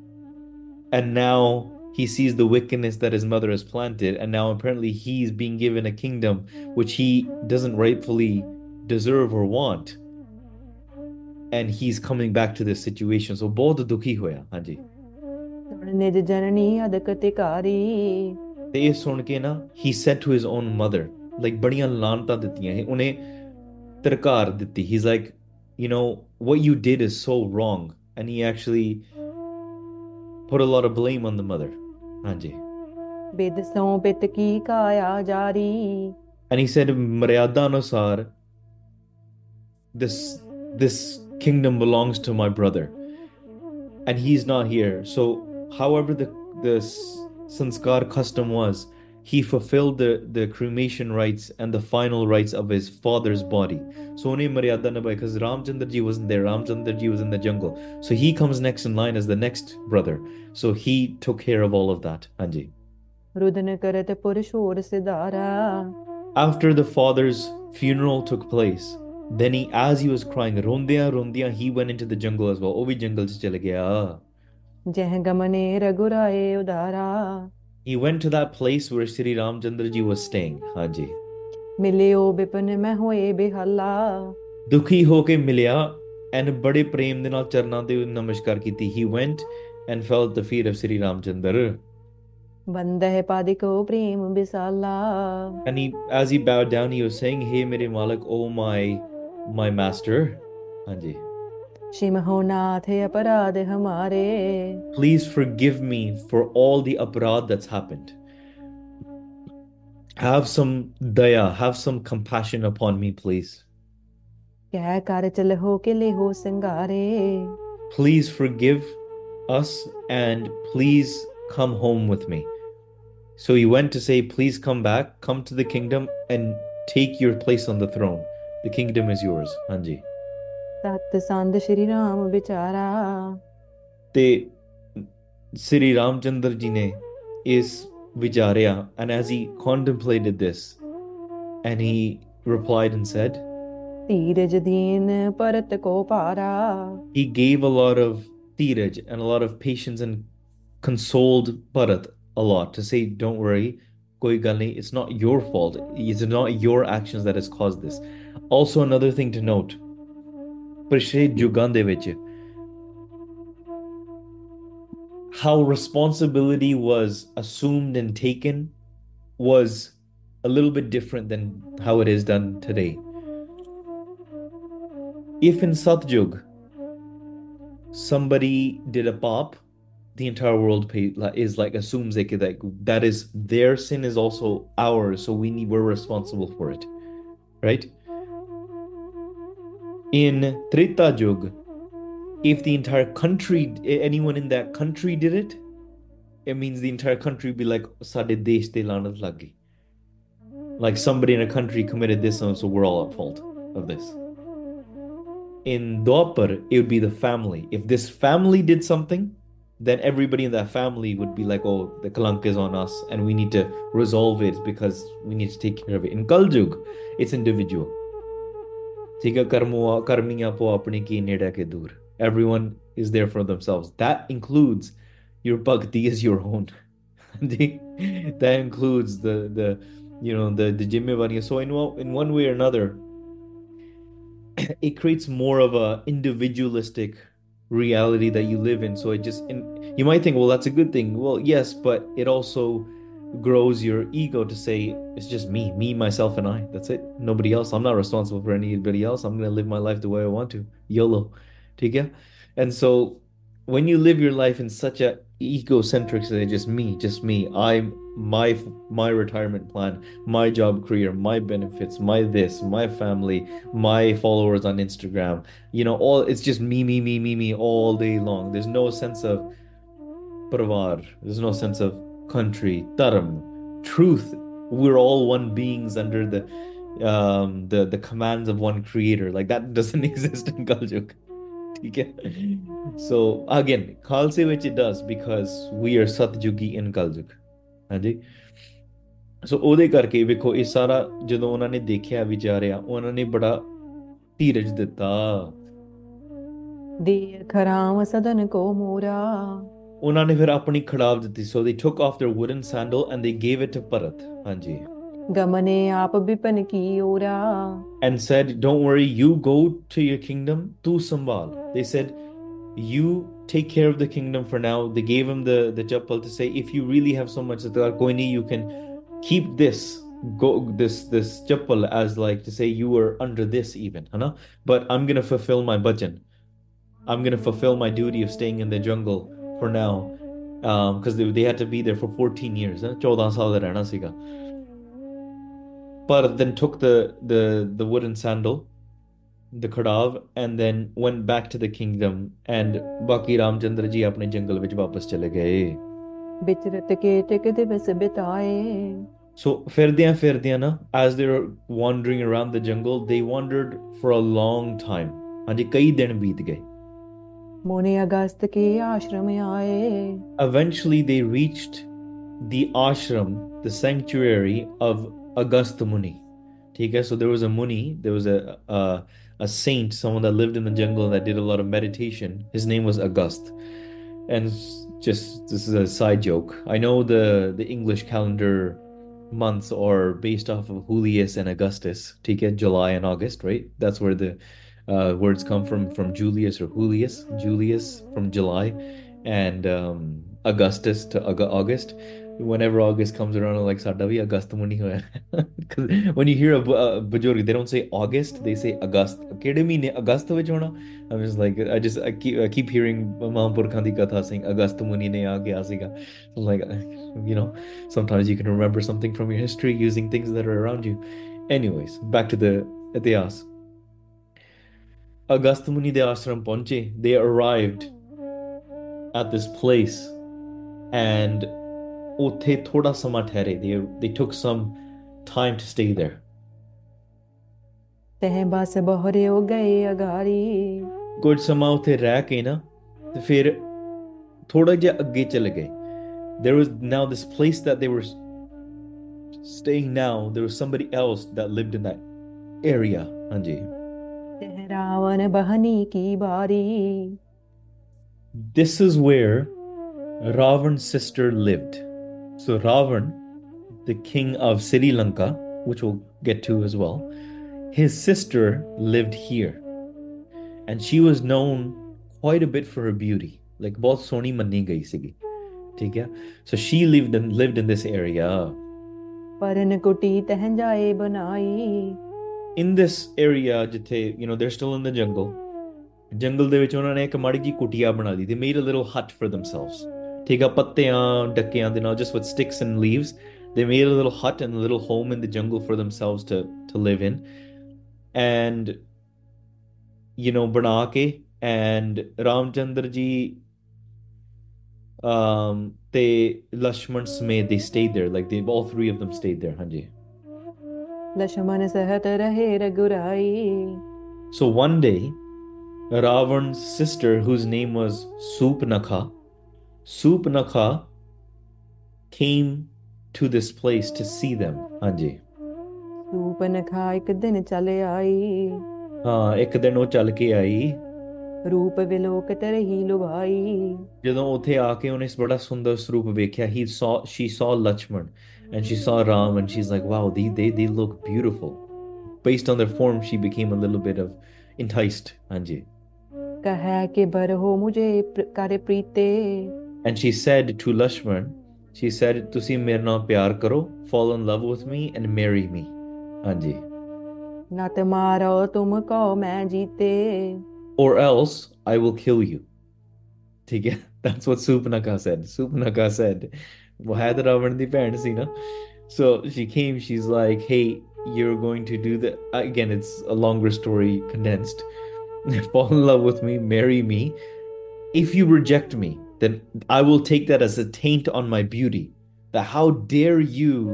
And now he sees the wickedness that his mother has planted, and now apparently he's being given a kingdom which he doesn't rightfully deserve or want, and he's coming back to this situation. So bahut dukhi hoya. Hanji. ਨਿਜ ਜਨਨੀ ਅਦਕ ਤਿਕਾਰੀ ਤੇ ਇਹ ਸੁਣ ਕੇ ਨਾ he said to his own mother, like ਬੜੀਆਂ ਲਾਨਤਾਂ ਦਿੱਤੀਆਂ ਇਹ ਉਹਨੇ, ਤਰਕਾਰ ਦਿੱਤੀ. He's like, you know, what you did is so wrong, and he actually put a lot of blame on the mother. ਹਾਂਜੀ. ਬਿਦ ਸੋ ਪਿਤ ਕੀ ਕਾਇਆ ਜਾਰੀ And he said, ਮਰਿਆਦਾ ਅਨੁਸਾਰ this kingdom belongs to my brother, and he's not here. So however the sanskar custom was, he fulfilled the cremation rites and the final rites of his father's body. So only maryada nabai, because Ramchandra ji wasn't there. Ramchandra ji was in the jungle, so he comes next in line as the next brother. So he took care of all of that. Hanji. ਰੁਦਨ ਕਰਤ ਪੁਰਸ਼ੋਰ ਸਿਧਾਰਾ After the father's funeral took place, then as he was crying, rondiyan, he went into the jungle as well. Oh, vi jungle ch chal gaya. ਜਹ ਗਮਨੇ ਰਘੁਰਾਏ ਉਦਾਰਾ He went to that place where Shri Ramchandra ji was staying. Hanji. ਮਿਲਿਓ Bipan ਮੈਂ ਹੋਏ Bihala Dukhi ho ke milya, and bade prem de naal charnan te namaskar ਕੀਤੀ. He went and fell at the feet of Shri Ramchandra. ਬੰਦਹਿ ਪਾਦਿਕੋ Prem ਬਿਸਾਲਾ And as he bowed down, he was saying, "Hey, mere Malik, oh my master, Hanji, ਸ਼ਿਮਹੋ ਨਾਥ ਅਪਰਾਧ ਹਮਾਰੇ please forgive me for all the aparad that's happened. Have some daya, have some compassion upon me, please. ਕਹਿ ਕਰ ਚਲਹੋ ਕਿ ਲਿਹੋ ਸੰਗਾਰੇ Please forgive us and please come home with me." So he went to say, please come back, come to the kingdom and take your place on the throne. The kingdom is yours. Hanji. ਤਤ ਸੰਦ ਸ਼੍ਰੀ ਰਾਮ ਵਿਚਾਰਾ ਤੇ Sri Ramchandra ji ne is vicharia, and as he contemplated this, and he replied and said, ਧੀਰਜ ਦੀਨ ਪਰਤ ਕੋ ਭਾਰਾ he gave a lot of tiraj and a lot of patience and consoled Bharat a lot, to say, don't worry, koi gal nahi, it's not your fault, it's not your actions that has caused this. Also, another thing to note, ਪਿਛਲੇ ਯੁਗਾਂ ਦੇ ਵਿੱਚ how responsibility was assumed and taken was a little bit different than how it is done today. If in Satyug somebody did a pop, the entire world is like assumes that is their sin is also ours, so we're responsible for it, right? In Treta Yuga, if the entire country, anyone in that country did it, it means the entire country would be like, Sade desh te lanat lag gayi. Like somebody in a country committed this, so we're all at fault of this. In Dwapar, it would be the family. If this family did something, then everybody in that family would be like, oh, the kalank is on us and we need to resolve it because we need to take care of it. In Kaljug, it's individual. Everyone is there for themselves. That includes your bhakti is your own. That includes the jimmewariyan. So in one way or another, it creates more of a individualistic reality that you live in. So you might think, well, that's a good thing. Well, yes, but it also grows your ego to say, it's just me, myself, and I. That's it. Nobody else. I'm not responsible for anybody else. I'm going to live my life the way I want to. YOLO. Okay? And so when you live your life in such a egocentric say, just me, I'm my retirement plan, my job career, my benefits, my this, my family, my followers on Instagram, all it's just me all day long. There's no sense of parivar, there's no sense of country, dharam, truth. We're all one beings under the commands of one creator. Like that doesn't exist in Kaljug. So again, Khalse which it does because we are Satjugi in Kaljug. ਹਾਂਜੀ ਸੋ ਉਹਦੇ ਕਰਕੇ ਵੇਖੋ ਇਹ ਸਾਰਾ ਜਦੋਂ ਉਹਨਾਂ ਨੇ ਦੇਖਿਆ ਵਿਚਾਰਿਆ ਉਹਨਾਂ ਨੇ ਬੜਾ ਧੀਰਜ ਦਿੱਤਾ ਦੇਰ ਖਰਾਮ ਸਦਨ ਕੋ ਮੋਰਾ ਉਹਨਾਂ ਨੇ ਫਿਰ ਆਪਣੀ ਖੜਾਵ ਦਿੱਤੀ so they took off their wooden sandal and they gave it to Bharat ਹਾਂਜੀ ਗਮਨੇ ਆਪ ਵਿਪਨ ਕੀ ਓਰਾ and said don't worry you go to your kingdom tu sambhal they said you take care of the kingdom for now. They gave him the chappal to say if you really have so much koini you can keep this chappal as like to say you were under this even but I'm going to fulfill my bhajan. I'm going to fulfill my duty of staying in the jungle for now because they had to be there for 14 years 14 saal da rehna siga. But then took the wooden sandal, the khadav, and then went back to the kingdom and Baki Ramchandra ji apne jungle vich wapas chale gaye. ਵਿਚਰਤ ਕੇ ਟਿਕ ਦਿਵਸ ਬਿਤਾਏ So firdiyan na as they were wandering around the jungle they wandered for a long time. ਹਾਂਜੀ ਕਈ ਦਿਨ ਬੀਤ ਗਏ. ਮੋਨੇ ਅਗਸਤ ਕੇ ਆਸ਼ਰਮ ਆਏ Eventually they reached the ashram, the sanctuary of Agastya Muni. Okay, so there was a muni, there was a saint, someone that lived in the jungle that did a lot of meditation. His name was Agast. And just this is a side joke. I know the English calendar months are based off of Julius and Augustus. Okay, July and August, right? That's where the words come from Julius or Julius from July, and Augustus to August. Whenever August comes around, I'm like, Sada bhi Agast muni hoya. Because when you hear a bujurg, they don't say August, they say August. Kede mahine August vich hona? I'm just like, I keep hearing Mahampurkhan di katha saying Agast muni ne aa gaya siga. I'm like, sometimes you can remember something from your history using things that are around you. Anyways, back to the Ityas. Agast muni de ashram pahunche. They arrived at this place and ਉੱਥੇ ਥੋੜਾ ਸਮਾਂ ਠਹਿਰੇ. They took some time to stay there. ਤਹਿ ਬਸ ਬਹਰੇ ਹੋ ਗਏ ਅਗਾਰੀ ਕੁਝ ਸਮਾਂ ਉੱਥੇ ਰਹਿ ਕੇ ਨਾ ਤੇ ਫਿਰ ਥੋੜਾ ਜਿਹਾ ਅੱਗੇ ਚਲੇ ਗਏ. There was now this place that they were staying now, there was somebody else that lived in that area. ਹਾਂਜੀ ਤਹਿ ਰਾਵਣ ਬਹਨੀ ਕੀ ਬਾਰੀ This is where Ravan's sister lived. So Ravan, the king of Sri Lanka, which we'll get to as well, his sister lived here. And she was known quite a bit for her beauty. Like bahut soni manni gayi sigi. ठीक है? So she lived in this area. ਪਰਨ ਕੁਟੀ ਤਹਿ ਜਾਏ ਬਣਾਈ In this area, ਜਿੱਥੇ they're still in the jungle. Jungle ਦੇ ਵਿੱਚ ਉਹਨਾਂ ਨੇ ਇੱਕ ਮਾੜੀ ਜੀ ਕੁਟੀਆ ਬਣਾ ਲਈ. They made a little hut for themselves. ਠੀਕ ਆ ਪੱਤਿਆਂ ਡੱਕਿਆਂ ਦੇ ਨਾਲ just with sticks and leaves they made a little hut and a little home in the jungle for themselves to live in and ਬਣਾ ਕੇ and ਰਾਮਚੰਦਰ ਜੀ ਤੇ Lakshman ਸਮੇਤ they stayed there like they all three of them stayed there ਹਾਂਜੀ लक्ष्मण सहत रहे रघुराई so one day Ravan's sister whose name was Supnakha came to this place to see them ਹਾਂਜੀ सूपनखा एक दिन चले आई ਹਾਂ ਇੱਕ ਦਿਨ ਉਹ ਚੱਲ ਕੇ ਆਈ रूप विलोकत रही लुभाई ਜਦੋਂ ਉੱਥੇ ਆ ਕੇ ਉਹਨੇ ਬੜਾ ਸੁੰਦਰ ਸਰੂਪ ਵੇਖਿਆ she saw Lakshman and she saw Ram and she's like wow they look beautiful based on their form she became a little bit of enticed ਹਾਂਜੀ कहे कि बर हो मुझे कर प्रीते and she said to Lakshman she said ਤੁਸੀਂ ਮੇਰੇ ਨਾਲ ਪਿਆਰ ਕਰੋ fall in love with me and marry me ਹਾਂਜੀ नत मारो तुम कहो मैं जीते or else I will kill you ठीक है that's what Supnaka said वो है तो रावण दी भैन सी ना so she came she's like hey you're going to do that again it's a longer story condensed fall in love with me marry me if you reject me then I will take that as a taint on my beauty that how dare you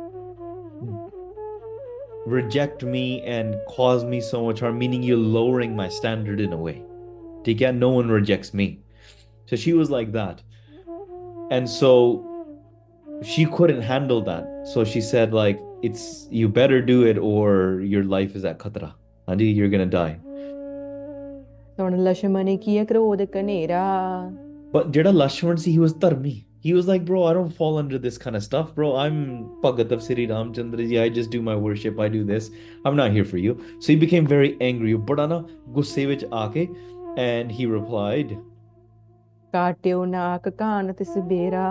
reject me and cause me so much harm meaning you're lowering my standard in a way ठीक है no one rejects me so she was like that and so she couldn't handle that so she said like it's you better do it or your life is at khatra Andi you're gonna die सुन लक्ष्मण की क्रोध Canara but jada Lakshman si he was dharmi he was like bro I don't fall under this kind of stuff bro I'm Bhagat of Sri Ramchandra ji I just do my worship I do this I'm not here for you so he became very angry bada na gusse vich aake and he replied काट्यो नाक कान तिस बेरा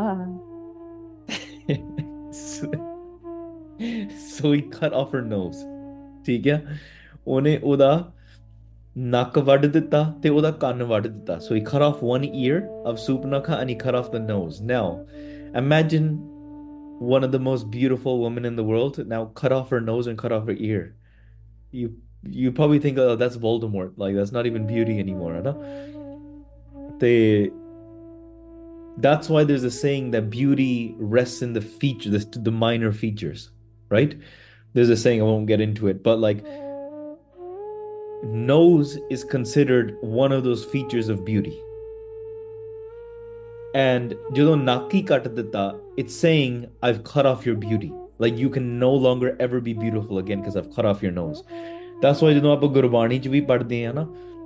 so he cut off her nose ਠੀਕ ਹੈ ਉਹਨੇ ਉਹਦਾ ਨੱਕ ਵੱਢ ਦਿੱਤਾ ਤੇ ਉਹਦਾ ਕੰਨ ਵੱਢ ਦਿੱਤਾ so he cut off one ear of Supnakha and he cut off the nose now imagine one of the most beautiful women in the world now cut off her nose and cut off her ear you probably think oh that's Voldemort like that's not even beauty anymore right? That's why there's a saying that beauty rests in the feature the minor features right there's a saying I won't get into it but like nose is considered one of those features of beauty and ਜਦੋਂ ਨੱਕ ਹੀ ਕੱਟ ਦਿੱਤਾ it's saying I've cut off your beauty like you can no longer ever be beautiful again because I've cut off your nose that's why ਜਦੋਂ ਆਪਾਂ ਗੁਰਬਾਣੀ ਚ ਵੀ ਪੜ੍ਹਦੇ ਆ ਨਾ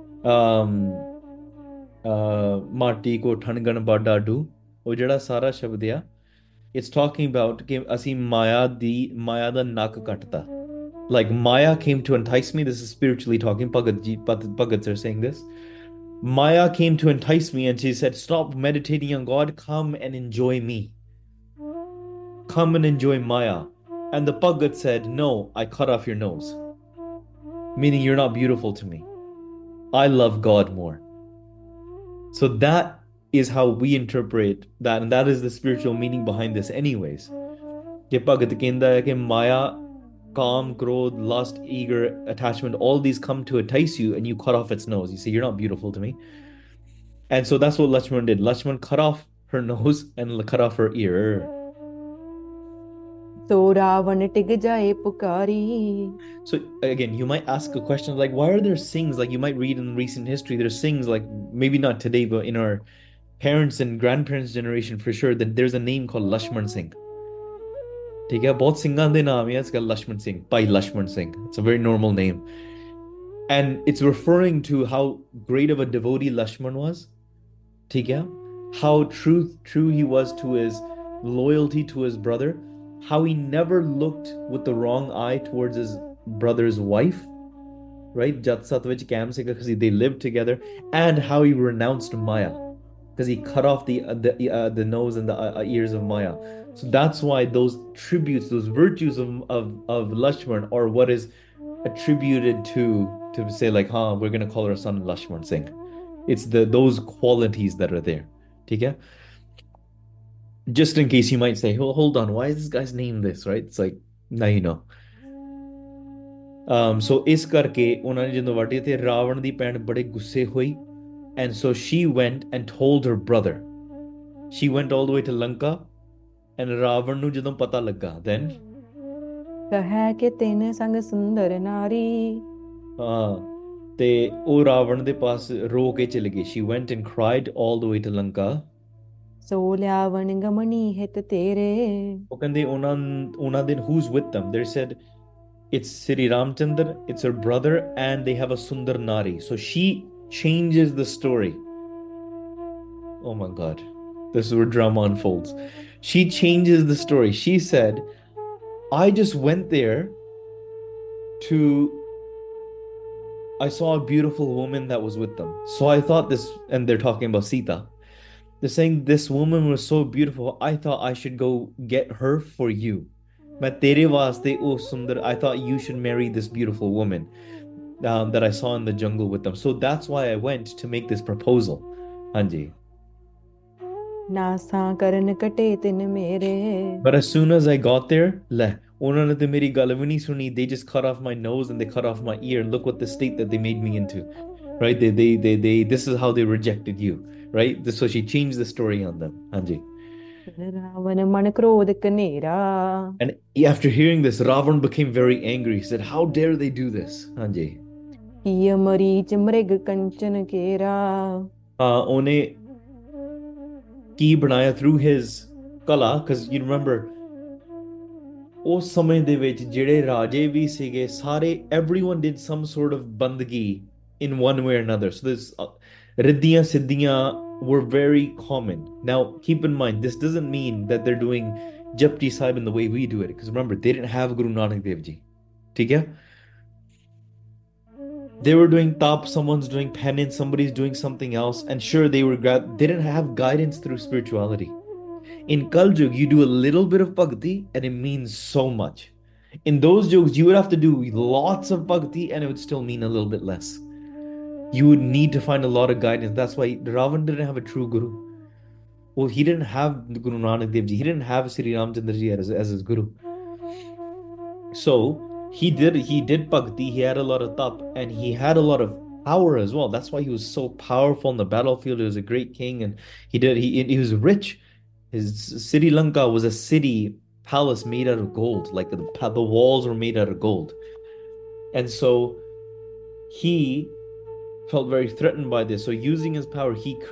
ਮਾਟੀ ਕੋ ਠਣਗਣ ਬਾਡਾ ਡੂ ਉਹ ਜਿਹੜਾ ਸਾਰਾ ਸ਼ਬਦ ਆ it's talking about ਕਿ ਅਸੀਂ ਮਾਇਆ ਦਾ ਨੱਕ ਕੱਟਤਾ like Maya came to entice me this is spiritually talking Bhagats are saying this Maya came to entice me and she said stop meditating on God come and enjoy me come and enjoy Maya and the Bhagat said no I cut off your nose meaning you're not beautiful to me I love God more so that is how we interpret that and that is the spiritual meaning behind this anyways ਕਿ ਭਗਤ ਕਹਿੰਦਾ ਹੈ ਕਿ ਮਾਇਆ calm krodh lust eager attachment all these come to entice you and you cut off its nose you say you're not beautiful to me and so that's what Lakshman did Lakshman cut off her nose and cut off her ear तो रावण टिक जाए पुकारी so again you might ask a question like why are there sings like you might read in recent history there's sings like maybe not today but in our parents and grandparents generation for sure that there's a name called Lakshman Singh ठीक है बहुत सिंघां दे नाम है इसका Lakshman Singh Bhai Lakshman Singh it's a very normal name and it's referring to how great of a devotee Lakshman was ठीक है how true he was to his loyalty to his brother how he never looked with the wrong eye towards his brother's wife right jat sat vich kaim sikha because they lived together and how he renounced Maya because he cut off the nose and the ears of Maya so that's why those tributes those virtues of Lakshman are what is attributed to say like we're going to call our son Lakshman Singh it's those qualities that are there ठीक है Just in case you might say, oh, hold on, why is this guy's name this, right? It's like, now you know. So ਇਸ ਕਰਕੇ ਉਹਨਾਂ ਨੇ ਜਦੋਂ ਵੱਢੇ ਤੇ ਰਾਵਣ ਦੀ ਭੈਣ ਬੜੇ ਗੁੱਸੇ ਹੋਈ, and so she went and told her brother. She went all the way to Lanka, and Ravan ਨੂੰ ਜਦੋਂ ਪਤਾ ਲੱਗਾ, then ਕਹੈ ਕਿ ਤਿਨ ਸੰਗ ਸੁੰਦਰ ਨਾਰੀ। ਹਾਂ, ਤੇ ਉਹ ਰਾਵਣ ਦੇ ਪਾਸ ਰੋ ਕੇ ਚਲੇ ਗਈ। She went and cried all the way to Lanka. ਸੋ ਲਿਆਵਣ ਗਮਣੀ ਹਿਤ ਤੇਰੇ। ਉਹ ਕਹਿੰਦੇ ਉਹਨਾਂ ਦੇ who's with them? They said it's Sri Ramchandra, it's her brother, and they have a Sundar Nari. So she changes the story. Oh my God. This is where drama unfolds. She changes the story. She said, I just went there to, I saw a beautiful woman that was with them. So I thought this, and they're talking about Sita. They're saying this woman was so beautiful. I thought I should go get her for you. I thought you should marry this beautiful woman that I saw in the jungle with them. So that's why I went to make this proposal. Hanji. ਨਾਸਾਂ ਕਰਨ ਕਟੇ ਤਿਨ ਮੇਰੇ। But as soon as I got there, ਉਹਨਾਂ ਨੇ ਤੇ ਮੇਰੀ ਗੱਲ ਵੀ ਨਹੀਂ ਸੁਣੀ. They just cut off my nose and they cut off my ear. And look what the state that they made me into. Right? This is how they rejected you. Right? So she changed the story on them. Hanji. Ravan ਮਨ ਕ੍ਰੋਧ Canara. And after hearing this, Ravan became very angry. He said, how dare they do this? Hanji. ਕੀਏ ਮਰੀਚ ਮ੍ਰਿਗ ਕੰਚਨ ਕੇਰਾ। ਉਹਨੇ ਕੀ ਬਣਾਇਆ through his ਕਲਾ, because you remember ਉਸ ਸਮੇਂ ਦੇ ਵਿੱਚ ਜਿਹੜੇ ਰਾਜੇ ਵੀ ਸੀਗੇ ਸਾਰੇ, everyone did some sort of ਬੰਦਗੀ in one way or another. So this ਰਿੱਧੀਆਂ ਸਿੱਧੀਆਂ were very common. Now keep in mind, this doesn't mean that they're doing Japji Sahib in the way we do it, because remember they didn't have Guru Nanak Dev Ji. ठीक है? They were doing tap, someone's doing penance, somebody's doing something else, and sure they didn't have guidance through spirituality. In Kaljug, you do a little bit of bhakti and it means so much. In those jugs, you would have to do lots of bhakti and it would still mean a little bit less. You would need to find a lot of guidance. That's why Ravan didn't have a true guru. Well, he didn't have Guru Nanak Dev Ji. He didn't have Sri Ramchandra Ji as his guru. So he did bhakti. He had a lot of tap and he had a lot of power as well. That's why he was so powerful on the battlefield. He was a great king and he was rich. His Sri Lanka was a city palace made out of gold. Like the walls were made out of gold. And so he felt very threatened by this. So using his power,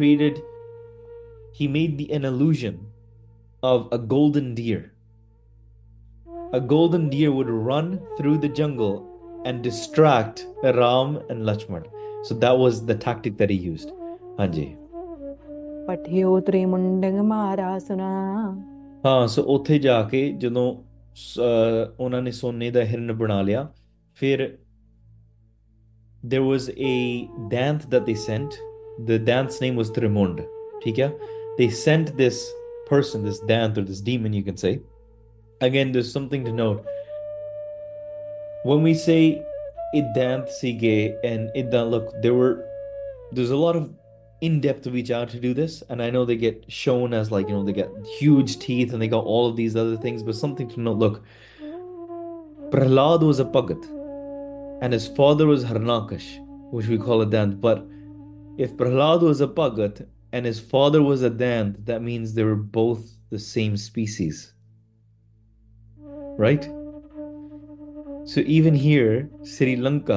he made an illusion of a golden deer. A golden deer would run through the jungle and distract Ram and Lakshman. So that was the tactic that he used. Hanji. ਪਠਿਓ ਤ੍ਰਿਮੁੰਡੰਗ ਮਾਰਾ ਸੁਨਾ। ਹਾਂ, ਸੋ ਉੱਥੇ ਜਾ ਕੇ ਜਦੋਂ ਉਹਨਾਂ ਨੇ ਸੋਨੇ ਦਾ ਹਿਰਨ ਬਣਾ ਲਿਆ, ਫਿਰ there was a dant that they sent. The dant's name was Trimund. ठीक है? They sent this person, this dant or this demon, you can say. Again, there's something to note. When we say idant sige and idan, look, there's a lot of in-depth vichar to do this, and I know they get shown as like, they get huge teeth and they got all of these other things, but something to note. Look, Prahlad was a Bhagat and his father was Harnakash, which we call a Dant. But if Prahlad was a Bhagat and his father was a Dant, that means they were both the same species, right? So even here, Sri Lanka,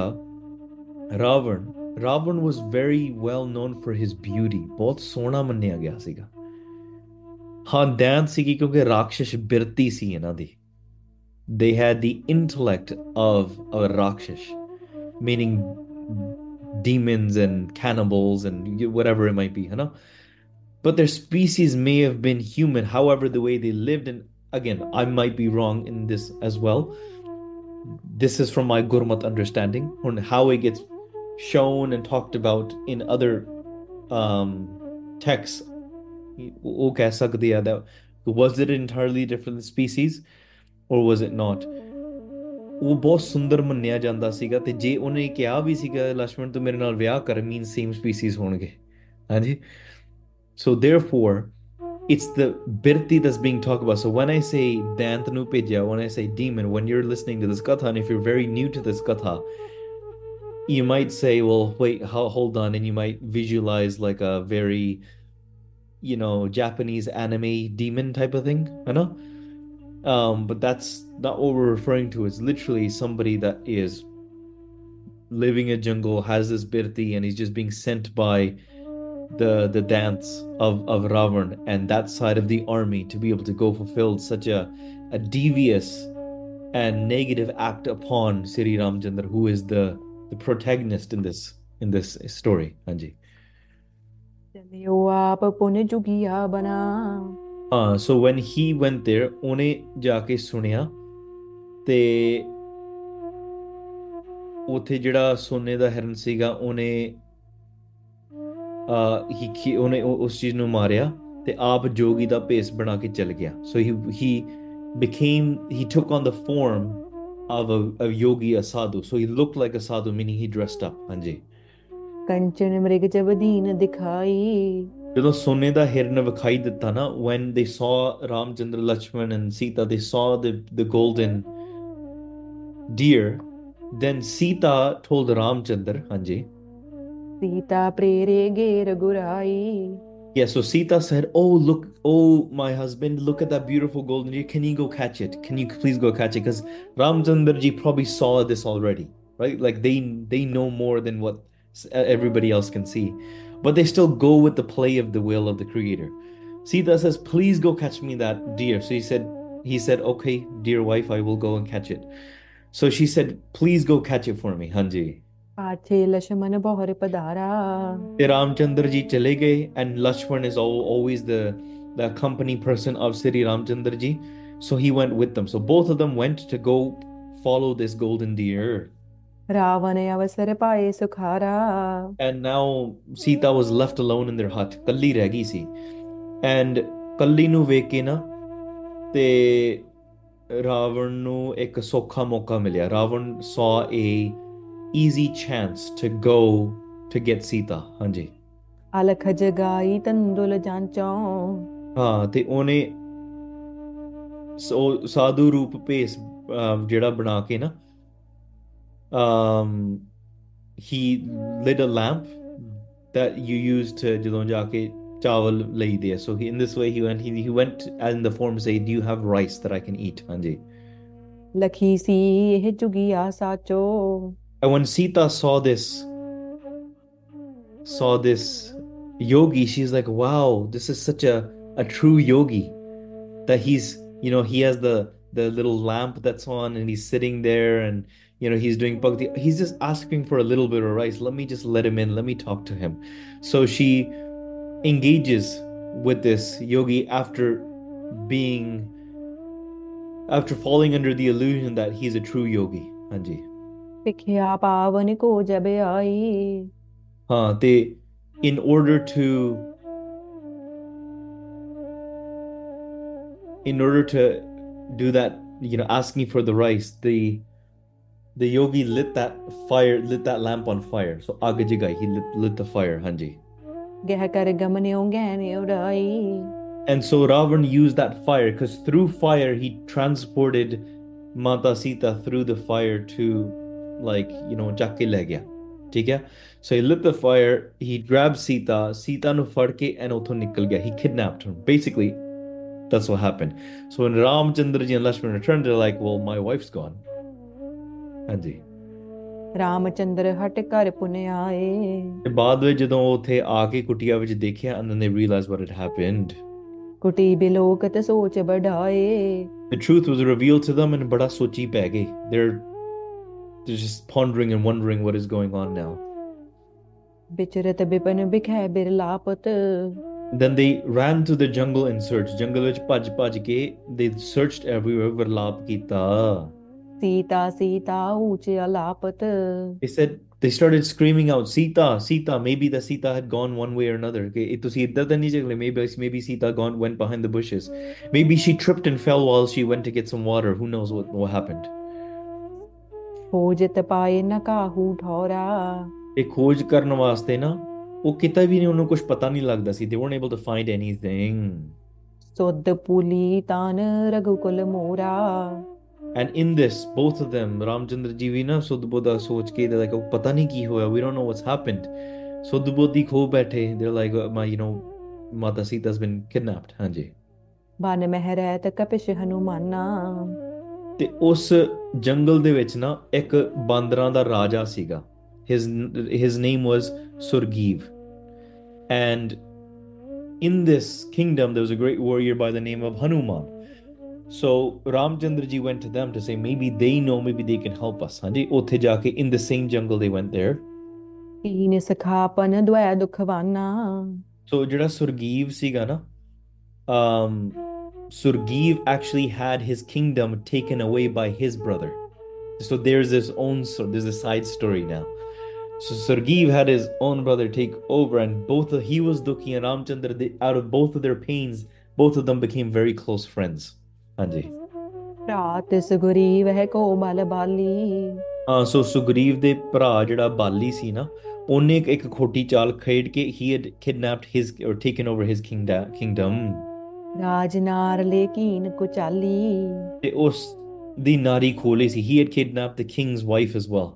Ravan was very well known for his beauty. बहुत सोहना ਮੰਨਿਆ ਗਿਆ ਸੀਗਾ। ਹਾਂ, ਦੈਂਤ ਸੀਗੀ ਕਿਉਂਕਿ ਰਾਖਸ਼ ਬਿਰਤੀ ਸੀ ਇਹਨਾਂ ਦੀ। They had the intellect of a Rakshash, meaning demons and cannibals and whatever it might be, you know? But their species may have been human. However, the way they lived, and again, I might be wrong in this as well. This is from my Gurmat understanding on how it gets shown and talked about in other texts. Was it entirely different species or was it not? ਉਹ ਬਹੁਤ ਸੁੰਦਰ ਮੰਨਿਆ ਜਾਂਦਾ ਸੀਗਾ, ਤੇ ਜੇ ਉਹਨੇ ਕਿਹਾ ਵੀ ਸੀਗਾ ਲక్ష్మణ ਤੂੰ ਮੇਰੇ ਨਾਲ ਵਿਆਹ ਕਰ, ਮੀਨ ਸੇਮ ਸਪੀਸੀਜ਼ ਹੋਣਗੇ। ਹਾਂਜੀ, so therefore it's the birti that's being talked about. So when I say Dantanu Pejya, when I say demon, when you're listening to this katha, and if you're very new to this katha, you might say, well, wait, hold on, and you might visualize like a very, Japanese anime demon type of thing, you know? But that's not what we're referring to. It's literally somebody that is living in a jungle, has this birti, and he's just being sent by the dance of Ravan and that side of the army to be able to go fulfill such a devious and negative act upon Sri Ramchandra, who is the protagonist in this story. Hanji. चलियो आप पुण्य जुगिया बना So when he went there, ਉਹਨੇ ਜਾ ਕੇ ਸੁਣਿਆ ਤੇ ਉੱਥੇ ਜਿਹੜਾ ਸੋਨੇ ਦਾ ਹਿਰਨ ਸੀਗਾ ਉਹਨੇ ਉਹਨੇ ਉਸ ਚੀਜ਼ ਨੂੰ ਮਾਰਿਆ ਤੇ ਆਪ ਜੋਗੀ ਦਾ ਭੇਸ ਬਣਾ ਕੇ ਚਲ ਗਿਆ so he took on the form of a yogi, a sadhu, so he looked like a sadhu, meaning he dressed up. ਹਾਂਜੀ कंचन मृग जब दीन दिखाई ਜਦੋਂ ਸੋਨੇ ਦਾ ਹਿਰਨ ਵਿਖਾਈ ਦਿੱਤਾ ਨਾ, when they saw Ramchandra, Lakshman and Sita, they saw the golden deer, then Sita told Ramchandra, ਹਾਂਜੀ सीता प्रेरे गेर गुराई Yeah, so Sita said, "Oh, look, oh, my husband, look at that beautiful golden deer. Can you go catch it? Can you please go catch it?" Because Ramchandra ji probably saw this already, right? Like they know more than what everybody else can see, but they still go with the play of the will of the Creator. Sita says, "Please go catch me that deer." So he said, "Okay, dear wife, I will go and catch it." So she said, "Please go catch it for me, Hanji." पाछे लक्ष्मण बहुर पधारा ਤੇ Ramchandra ji chale gaye, and Lakshman is always the company person of Sri Ramchandra ji, so he went with them. So both of them went to go follow this golden deer. Ravan अवसर पाए सुखारा And now Sita was left alone in their hut. Kalli ਰਹਿ ਗਈ ਸੀ, and ਕੱਲੀ ਨੂੰ ਵੇਖ ਕੇ ਨਾ ਤੇ ਰਾਵਣ ਨੂੰ ਇੱਕ ਸੌਖਾ ਮੌਕਾ ਮਿਲਿਆ. Ravan saw a easy chance to go to get Sita. ਹਾਂਜੀ अलख जगाई तंदुल जांचो ਹਾਂ ਤੇ ਉਹਨੇ ਸਾਧੂ ਰੂਪ ਭੇਸ ਜਿਹੜਾ ਬਣਾ ਕੇ ਨਾ he lit a lamp that you use to ਜਦੋਂ ਜਾ ਕੇ ਚਾਵਲ ਲਈਦੇ ਆ. So in this way he went in the form say, "Do you have rice that I can eat?" ਹਾਂਜੀ लखी सी यह जुगिया साचो And when Sita saw this yogi, she's like, "Wow, this is such a true yogi, that he's, he has the little lamp that's on, and he's sitting there, and he's doing bhakti. He's just asking for a little bit of rice. Let me just let him in. Let me talk to him." So she engages with this yogi after falling under the illusion that he's a true yogi. Hanji. पिखिया पावन को जब आई They in order to do that, asking for the rice, the yogi lit that lamp on fire. So agajigai, he lit the fire. Hanji. गह कर गमन्यो गहने उड़ाई And so Ravan used that fire, because through fire he transported Mata Sita through the fire to, jaake le gaya. ठीक है? So he lit the fire, he grabbed Sita nu fad ke and utho nikal gaya. He kidnapped her. Basically, that's what happened. So when Ramchandra ji and Lakshman returned, they're like, "Well, my wife's gone." ਹਾਂਜੀ रामचंद्र हट कर पुन आए ਤੇ ਬਾਅਦ ਵਿੱਚ ਜਦੋਂ ਉੱਥੇ ਆ ਕੇ ਕੁਟੀਆ ਵਿੱਚ ਦੇਖਿਆ, and then they realized what had happened. कुटी बिलोकत सोच बढ़ाए The truth was revealed to them, and बड़ा सोची पै गए. They're just pondering and wondering what is going on now. बिचरत Bipan बिखै बिरलापत Then they ran to the jungle in search. Jungle ਵਿੱਚ ਭੱਜ ਕੇ they searched everywhere, ਵਿਰਲਾਪ ਕੀਤਾ. सीता सीता ऊंचे अलापत They started screaming out, "Sita, Sita." Maybe the Sita had gone one way or another. Maybe Sita went behind the bushes. Maybe she tripped and fell while she went to get some water. Who knows what happened? खोजत पाए न काहू ठौरा ਤੇ ਖੋਜ ਕਰਨ ਵਾਸਤੇ ਨਾ ਉਹ ਕਿਤੇ ਵੀ ਨਹੀਂ, ਉਹਨੂੰ ਕੁਝ ਪਤਾ ਨਹੀਂ ਲੱਗਦਾ ਸੀ. They weren't able to find anything. ਸੁਧ ਪੁਲੀ ਤਾਨ ਰਘੁਕੁਲ ਮੋਰਾ। And in this, both of them, Ramchandra ji ਵੀ ਨਾ ਸੁੱਧ-ਬੁੱਧ ਸੋਚ ਕੇ they're like, oh, ਪਤਾ ਨਹੀਂ ਕੀ ਹੋਇਆ, we don't know what's happened. ਸੁੱਧ-ਬੁੱਧ ਹੀ ਖੋ ਬੈਠੇ, they're like, Mata Sita's been kidnapped. ਹਾਂਜੀ। ਬਨ ਮਹਿ ਰਹਿਤ ਕਪਿਸ਼ ਹਨੂਮਾਨਾ। ਤੇ ਉਸ ਜੰਗਲ ਦੇ ਵਿੱਚ ਨਾ ਇੱਕ ਬਾਂਦਰਾਂ ਦਾ ਰਾਜਾ ਸੀਗਾ। his name was Surgiv. And in this kingdom there was a great warrior by the name of Hanuman. So Ramchandra ji went to them to say maybe they know, maybe they can help us. ਹਾਂਜੀ, ਉੱਥੇ ਜਾ ਕੇ in the same jungle they went there. ਤੀਨ ਸਖਾਪਨ ਦੁਐ ਦੁਖਵਾਨਾ। So ਜਿਹੜਾ ਸੁਰਗੀਵ ਸੀਗਾ ਨਾ, Surgiv actually had his kingdom taken away by his brother. So there's a side story now. So Surgiv had his own brother take over, and he was Dukhi and Ramchandra, out of both of their pains, both of them became very close friends. ਹਾਂਜੀ। ਭਰਾ ਤਿਸ ਗੁਰੀਵ ਹੈ ਕੋ ਬਲ ਬਾਲੀ। ਸੋ ਸੁਗਰੀਵ ਦੇ ਭਰਾ ਜਿਹੜਾ ਬਾਲੀ ਸੀ ਨਾ, ਉਹਨੇ ਇੱਕ ਖੋਟੀ ਚਾਲ ਖੇਡ ਕੇ he had kidnapped his or taken over his kingdom. ਰਾਜ ਨਾਰ ਲੇਕੀਨ ਕੁਚਾਲੀ। ਤੇ ਉਸ ਦੀ ਨਾਰੀ ਖੋਲੇ ਸੀ, he had kidnapped the king's wife as well.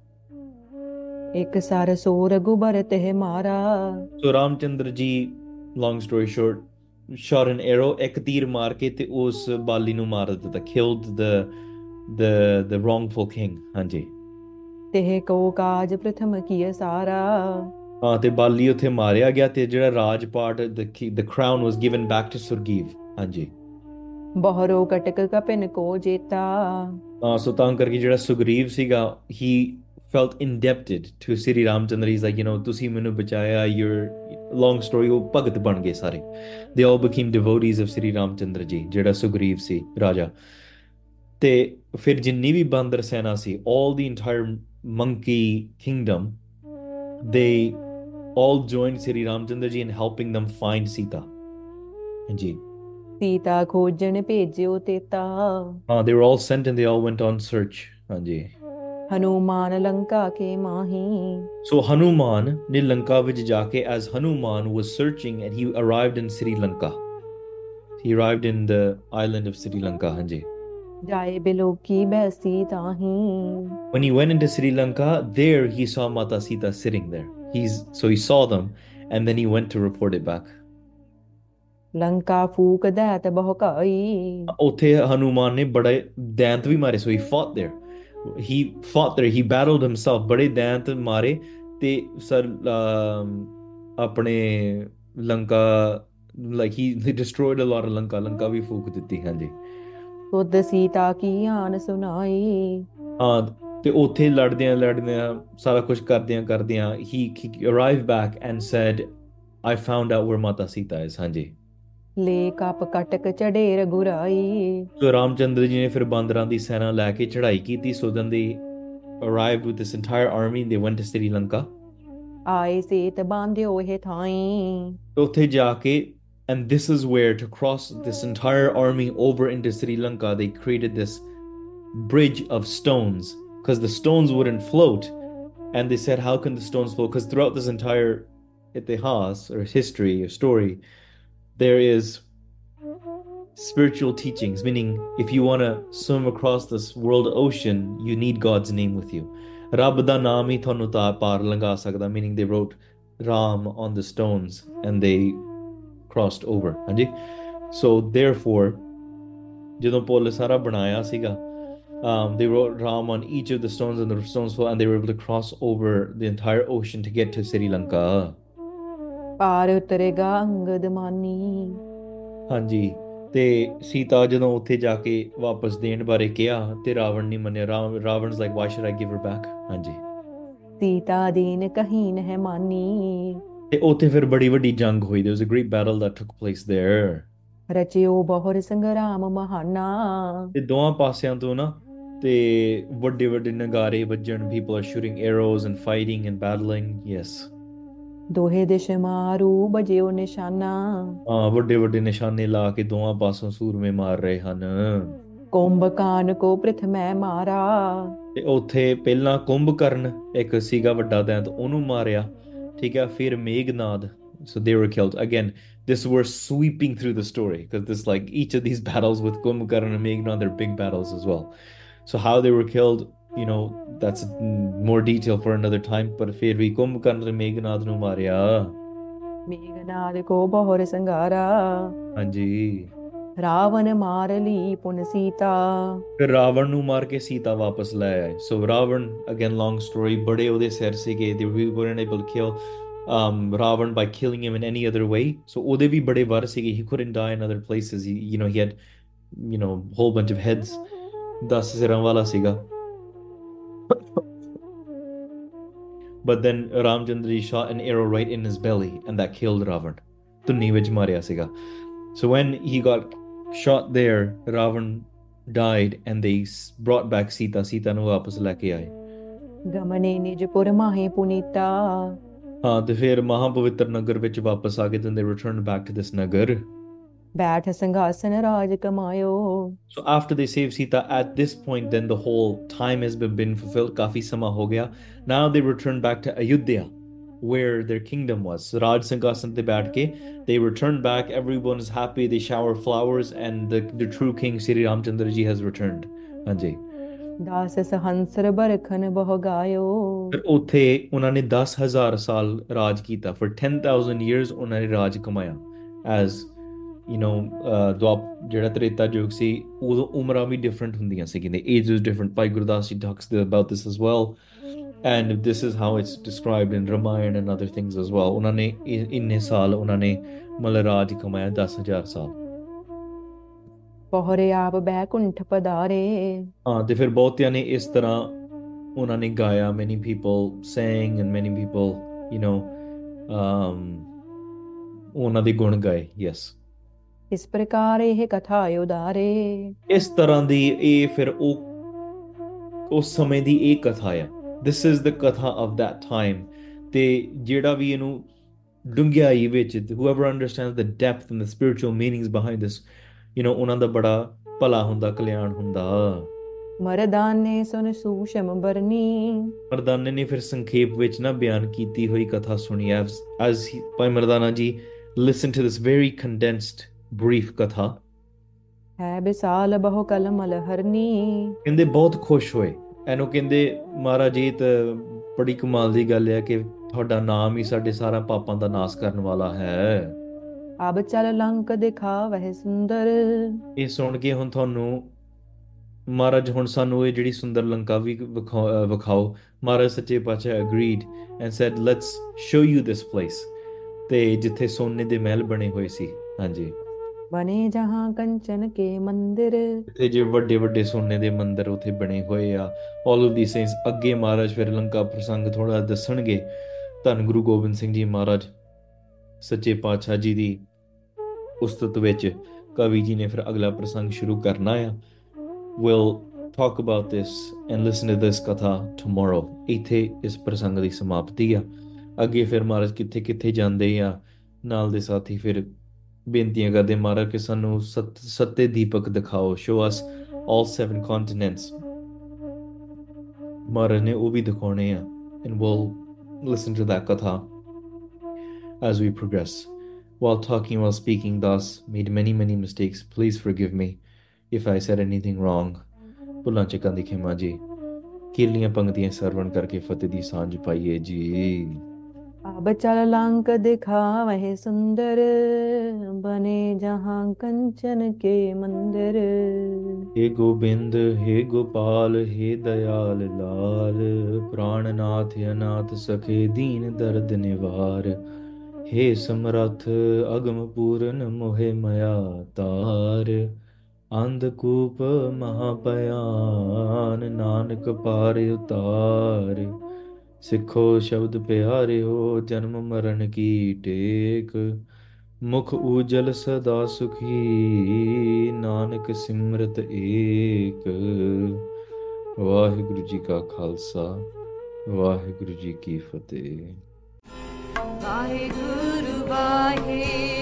ਇੱਕ ਸਰ ਸੋ ਰਘੁਬਰ ਤੇ ਮਾਰਾ। So Ramchandra ji, long story short, shot an arrow, ਇੱਕ ਤੀਰ ਮਾਰ ਕੇ ਤੇ ਉਸ ਬਾਲੀ ਨੂੰ ਮਾਰ ਦਿੱਤਾ, killed the wrongful king. ਹਾਂਜੀ। ਤੇ ਕੋ ਕਾਜ ਪ੍ਰਥਮ ਕੀਏ ਸਾਰਾ। ਹਾਂ, ਤੇ ਬਾਲੀ ਉੱਥੇ ਮਾਰਿਆ ਗਿਆ ਤੇ ਜਿਹੜਾ ਰਾਜਪਾਟ the crown was given back to Surgiv. ਹਾਂਜੀ। ਬਹਰੋ ਕਟਕ ਕਪਿਨ ਕੋ ਜੇਤਾ। ਸੋ ਤਾਂ ਕਰਕੇ ਜਿਹੜਾ ਸੁਗਰੀਵ ਸੀਗਾ, he felt indebted to Sri Ramchandra. He's like, ਤੁਸੀਂ ਮੈਨੂੰ ਬਚਾਇਆ, long story, ਉਹ ਭਗਤ ਬਣ ਗਏ ਸਾਰੇ। They all became devotees of Sri Ramchandra ji, ਜਿਹੜਾ ਸੁਗਰੀਵ ਸੀ ਰਾਜਾ। ਤੇ ਫਿਰ ਜਿੰਨੀ ਵੀ ਬਾਂਦਰ ਸੈਨਾ ਸੀ, all the entire monkey kingdom, they all joined Sri Ramchandra ji in helping them find Sita. ਹਾਂਜੀ। ਸੀਤਾ ਖੋਜਣ ਭੇਜਿਓ ਤੇਤਾ। they were all sent and they all went on search. ਹਾਂਜੀ। ਹਨੂਮਾਨ ਲੰਕਾ ਕੇ ਮਾਹੀ। So Hanuman ne Lanka vich ja ke, as Hanuman was searching, and he arrived in Sri Lanka. He arrived in the island of Sri Lanka. ਹਾਂਜੀ। ਜਾਏ ਬਿਲੋਕੀ ਬੈਸੀ ਤਾਹੀ। When he went into Sri Lanka, there he saw Mata Sita sitting there. So he saw them, and then he went to report it back. Lanka ਫੂਕ ਦੈਤ ਬਹੁਕਾਈ। ਉੱਥੇ ਹਨੂਮਾਨ ਨੇ ਬੜੇ ਦੈਂਤ ਵੀ ਮਾਰੇ, so he fought there. He fought there, he battled himself, ਬੜੇ ਦੈਂਤ ਮਾਰੇ ਤੇ ਆਪਣੇ Lanka, like he destroyed a lot of Lanka ਵੀ ਫੂਕ ਦਿੱਤੀ। ਹਾਂਜੀ। ਤੁਧ ਸੀਤਾ ਕੀ ਆਨ ਸੁਨਾਈ। ਤੇ ਉੱਥੇ ਲੜਦਿਆਂ ਸਾਰਾ ਕੁਝ ਕਰਦਿਆਂ he arrived back and said, I found out where Mata Sita is. ਹਾਂਜੀ। ਲੈ ਕਪ ਕਟਕ ਚੜੇਰ ਗੁਰਾਈ। So Ramchandra ji ਨੇ ਫਿਰ ਬਾਂਦਰਾਂ ਦੀ ਸੈਨਾ ਲੈ ਕੇ ਚੜ੍ਹਾਈ ਕੀਤੀ। So then they arrived with this entire army and they went to Sri Lanka. ਆਏ ਸੇਤ ਬਾਂਧਿਓ ਇਹ ਥਾਈ। ਉੱਥੇ ਜਾ ਕੇ, and this is where, to cross this entire army over into Sri Lanka, they created this bridge of stones because the stones wouldn't float. And they said, how can the stones float? Because throughout this entire itihas or history or story, there is spiritual teachings, meaning if you want to swim across this world ocean, you need God's name with you. Rab da naam hi thonu par langa sakda, meaning they wrote Ram on the stones and they crossed over. ਹਾਂਜੀ। So therefore, ਜਦੋਂ ਪੁੱਲ ਸਾਰਾ ਬਣਾਇਆ ਸੀਗਾ, they wrote Ram on each of the stones, and the stones fell, and they were able to cross over the entire ocean to get to Sri Lanka. ਪਾਰ ਉਤਰੇਗਾ ਅੰਗਦ ਮਾਨੀ। ਹਾਂਜੀ। ਤੇ ਸੀਤਾ ਜਦੋਂ ਉੱਥੇ ਜਾ ਕੇ ਵਾਪਸ ਦੇਣ ਬਾਰੇ ਕਿਹਾ ਤੇ ਰਾਵਣ ਨੇ ਮੰਨਿਆ। ਰਾਵਣ's like, why should I give her back? ਹਾਂਜੀ। ਸੀਤਾ ਦੀਨ ਕਹੀਨ ਹੈ ਮਾਨੀ। ਤੇ ਉੱਥੇ ਫਿਰ ਬੜੀ ਵੱਡੀ ਜੰਗ ਹੋਈ। There was a great battle that took place there. ਰਚਿਓ ਬਹੁਰ ਸੰਗਰਾਮ ਮਹਾਨਾ। ਤੇ ਦੋਵਾਂ ਪਾਸਿਆਂ ਤੋਂ ਨਾ ਤੇ ਵੱਡੇ ਨਗਾਰੇ ਵੱਜਣ, people are shooting arrows and fighting and battling. Yes. ਦੋਹੇ ਦਿਸ਼ ਮਾਰੂ ਬਜਿਓ ਨਿਸ਼ਾਨਾ। ਵੱਡੇ ਨਿਸ਼ਾਨੇ ਲਾ ਕੇ ਦੋਵਾਂ ਪਾਸੋਂ ਸੂਰਮੇ ਮਾਰ ਰਹੇ ਹਨ। ਕੁੰਭਕਾਨ ਕੋ ਪ੍ਰਥਮੈ ਮਾਰਾ। ਤੇ ਉੱਥੇ ਪਹਿਲਾਂ ਕੁੰਭਕਰਨ ਇੱਕ ਸੀਗਾ ਵੱਡਾ ਦੈਂਤ, ਉਹਨੂੰ ਮਾਰਿਆ। ਠੀਕ ਹੈ। ਫਿਰ Meghnad So they were killed. Again, this we're sweeping through the story because this like each of these battles with Kumbhakarna and Meghnath, they're big battles as well. So how they were killed, that's more detail for another time. But ਫਿਰ ਵੀ ਕੁੰਭਕਰਨ ਨੇ ਮੇਘਨਾਥ ਨੂੰ ਮਾਰਿਆ। ਮੇਘਨਾਦ ਕੋ ਬਹੁਰ ਸੰਘਾਰਾ ਹਾਂਜੀ। ਰਾਵਣ ਮਾਰ ਲਈ ਪੁਨ ਸੀਤਾ। ਫਿਰ ਰਾਵਣ ਨੂੰ ਮਾਰ ਕੇ ਸੀਤਾ ਵਾਪਸ ਲੈ ਆਏ। So Ravan, again, long story, ਬੜੇ ਉਹਦੇ ਸਿਰ ਸੀਗੇ। They weren't able to kill Ravan by killing him in any other way. So ਉਹਦੇ ਵੀ ਬੜੇ ਵਰ ਸੀਗੇ। He couldn't die in other places. He had, whole bunch of heads. 10 ਸਿਰਾਂ ਵਾਲਾ ਸੀਗਾ। But then Ramchandra ji shot an arrow right in his belly and that killed Ravan. ਧੁੰਨੀ ਵਿੱਚ ਮਾਰਿਆ ਸੀਗਾ। So when he got shot there, Ravan died and they brought back Sita. Sita ਨੂੰ ਵਾਪਸ ਲੈ ਕੇ ਆਏ। ਗਮਨੇ ਨਿਜਪੁਰ ਮਾਹੇ ਪੁਨੀਤਾ। ਹਾਂ ਤੇ ਫਿਰ ਮਹਾਪਵਿੱਤਰ ਨਗਰ ਵਿੱਚ ਵਾਪਸ ਆ ਗਏ। Then they returned back to this nagar. ਬੈਠ ਸਿੰਘਾਸਨ ਰਾਜ ਕਮਾਇਓ। So after they saved Sita, at this point, then the whole time has been fulfilled. ਕਾਫੀ ਸਮਾਂ ਹੋ ਗਿਆ। Now they return back to Ayodhya, where their kingdom was. So Raj Singhasan te baith ke, they return back. Everyone is happy. They shower flowers, and the true king Sri Ramchandra ji has returned. ਹਾਂਜੀ। ਦਾਸ ਸਹੰਸਰ ਬਰਖਨ ਬਹੁ ਗਾਇਓ। ਫਿਰ ਉੱਥੇ ਉਹਨਾਂ ਨੇ 10,000 ਸਾਲ ਰਾਜ ਕੀਤਾ। For 10,000 years ਉਹਨਾਂ ਨੇ ਰਾਜ ਕਮਾਇਆ। As ਜਿਹੜਾ ਤ੍ਰੇਤਾ ਯੁੱਗ ਸੀ ਉਦੋਂ ਉਮਰਾਂ ਵੀ ਡਿਫਰੈਂਟ ਹੁੰਦੀਆਂ ਸੀ। The age was different. Bhai Gurdas ji talks about this as well, and this is how it's described in Ramayana and other things as well. ਉਹਨਾਂ ਨੇ ਇੰਨੇ ਸਾਲ ਉਹਨਾਂ ਨੇ ਮਤਲਬ ਰਾਜ ਕਮਾਇਆ 10,000 ਸਾਲ। ਪਹੁਰੇ ਆਪ ਬੈਕੁੰਠ ਪਧਾਰੇ। ਹਾਂ ਤੇ ਫਿਰ ਬਹੁਤਿਆਂ ਨੇ ਇਸ ਤਰ੍ਹਾਂ ਉਹਨਾਂ ਨੇ ਗਾਇਆ। Many people sang and many people ਉਹਨਾਂ ਦੇ ਗੁਣ ਗਾਏ। Yes। ਇਸ ਪ੍ਰਕਾਰ ਇਹ ਕਥਾ ਉਦਾਰੇ। ਇਸ ਤਰ੍ਹਾਂ ਦੀ ਇਹ ਫਿਰ ਉਸ ਸਮੇਂ ਦੀ ਇਹ ਕਥਾ ਆ। This is the ਕਥਾ of that time. ਤੇ ਜਿਹੜਾ ਵੀ ਇਹਨੂੰ ਡੂੰਘਾਈ ਵਿੱਚ, whoever understands the depth and the spiritual meanings behind this, ਉਹਨਾਂ ਦਾ ਬੜਾ ਭਲਾ ਹੁੰਦਾ, ਕਲਿਆਣ ਹੁੰਦਾ। ਮਰਦਾਨੇ ਸੁਨ ਸੂਸ਼ਮ ਬਰਨੀ। ਮਰਦਾਨੇ ਨੇ ਫਿਰ ਸੰਖੇਪ ਵਿੱਚ ਨਾ ਬਿਆਨ ਕੀਤੀ ਹੋਈ ਕਥਾ ਸੁਣੀ। As Bhai Mardana ji listen to this very condensed brief ਕਥਾ। ਹੈ ਵਿਸਾਲ ਬਹੁ ਕਲਮਲ ਹਰਨੀ। ਕਹਿੰਦੇ ਬਹੁਤ ਖੁਸ਼ ਹੋਏ। ਇਹਨੂੰ ਕਹਿੰਦੇ ਮਹਾਰਾਜ ਜੀ ਤਾਂ ਬੜੀ ਕਮਾਲ ਦੀ ਗੱਲ ਹੈ ਕਿ ਤੁਹਾਡਾ ਨਾਮ ਹੀ ਸਾਡੇ ਸਾਰਾ ਪਾਪਾਂ ਦਾ ਨਾਸ ਕਰਨ ਵਾਲਾ ਹੈ। ਅਬ ਚਲ ਲੰਕ ਦਿਖਾਵਹਿ ਸੁੰਦਰ। ਇਹ ਸੁਣ ਕੇ ਹੁਣ ਤੁਹਾਨੂੰ ਮਹਾਰਾਜ ਹੁਣ ਸਾਨੂੰ ਇਹ ਜਿਹੜੀ ਸੁੰਦਰ ਲੰਕਾ ਵੀ ਵਿਖਾਓ। ਮਹਾਰਾਜ ਸੱਚੇ ਪਾਤਸ਼ਾਹ agreed and said let's show you this place। ਤੇ ਜਿੱਥੇ ਸੋਨੇ ਦੇ ਮਹਿਲ ਬਣੇ ਹੋਏ ਸੀ। ਹਾਂਜੀ। ਬਣੇ ਜਹਾਂ ਕੰਚਨ ਕੇ ਮੰਦਿਰ। ਤੇ ਜੇ ਵੱਡੇ ਵੱਡੇ ਸੋਨੇ ਦੇ ਮੰਦਿਰ ਉੱਥੇ ਬਣੇ ਹੋਏ ਆ। all of these things। ਅੱਗੇ ਮਹਾਰਾਜ ਫਿਰ ਲੰਕਾ ਪ੍ਰਸੰਗ ਥੋੜਾ ਦੱਸਣਗੇ। ਧੰਨ ਗੁਰੂ ਗੋਬਿੰਦ ਸਿੰਘ ਜੀ ਮਹਾਰਾਜ ਸੱਚੇ ਪਾਤਸ਼ਾਹ ਜੀ ਦੀ ਉਸਤਤ ਵਿੱਚ ਕਵੀ ਜੀ ਨੇ ਫਿਰ ਅਗਲਾ ਪ੍ਰਸੰਗ ਸ਼ੁਰੂ ਕਰਨਾ ਆ। We'll talk about this and listen to this katha tomorrow। ਇੱਥੇ ਇਸ ਪ੍ਰਸੰਗ ਦੀ ਸਮਾਪਤੀ ਆ। ਅੱਗੇ ਫਿਰ ਮਹਾਰਾਜ ਕਿੱਥੇ ਕਿੱਥੇ ਜਾਂਦੇ ਆ। ਨਾਲ ਦੇ ਸਾਥੀ ਫਿਰ ਬੇਨਤੀਆਂ ਕਰਦੇ ਮਹਾਰਾਜ ਕਿ ਸਾਨੂੰ ਸੱਤੇ ਦੀਪਕ ਦਿਖਾਓ। show us all 7 continents। ਮਹਾਰਾਜ ਨੇ ਉਹ ਵੀ ਦਿਖਾਉਣੇ ਆ। and we'll listen to that katha as we progress। While talking, while speaking thus, made many mistakes। Please forgive me if I said anything wrong। ਭੁੱਲਾਂ ਚੁੱਕਾਂ ਦੀ ਖਿਮਾ ਜੀ। ਕੀਰਲੀਆਂ ਪੰਕਤੀਆਂ ਸਰਵਣ ਕਰਕੇ ਫਤਿਹ ਦੀ ਸਾਂਝ ਪਾਈਏ ਜੀ। ਅਬ ਚਲ ਲੰਕ ਦਿਖਾਵਹਿ ਸੁੰਦਰ। ਬਨੇ ਜਹਾਂ ਕੰਚਨ ਕੇ ਮੰਦਿਰ। हे गोबिंद हे गोपाल हे दयाल लाल। प्राणनाथ अनाथ सखे दीन दर्द निवार। हे समरथ अगम पूरन मोहे मया तार। अंधकूप महाभयान नानक पार उतार। सिखो शब्द प्यारे हो जन्म मरण की टेक। मुख उजल सदा सुखी नानक सिमरत एक। वाहिगुरु जी का खालसा वाहिगुरु जी की फतेह। ਵਾਹਿਗੁਰੂ ਵਾਹਿਗੁਰੂ।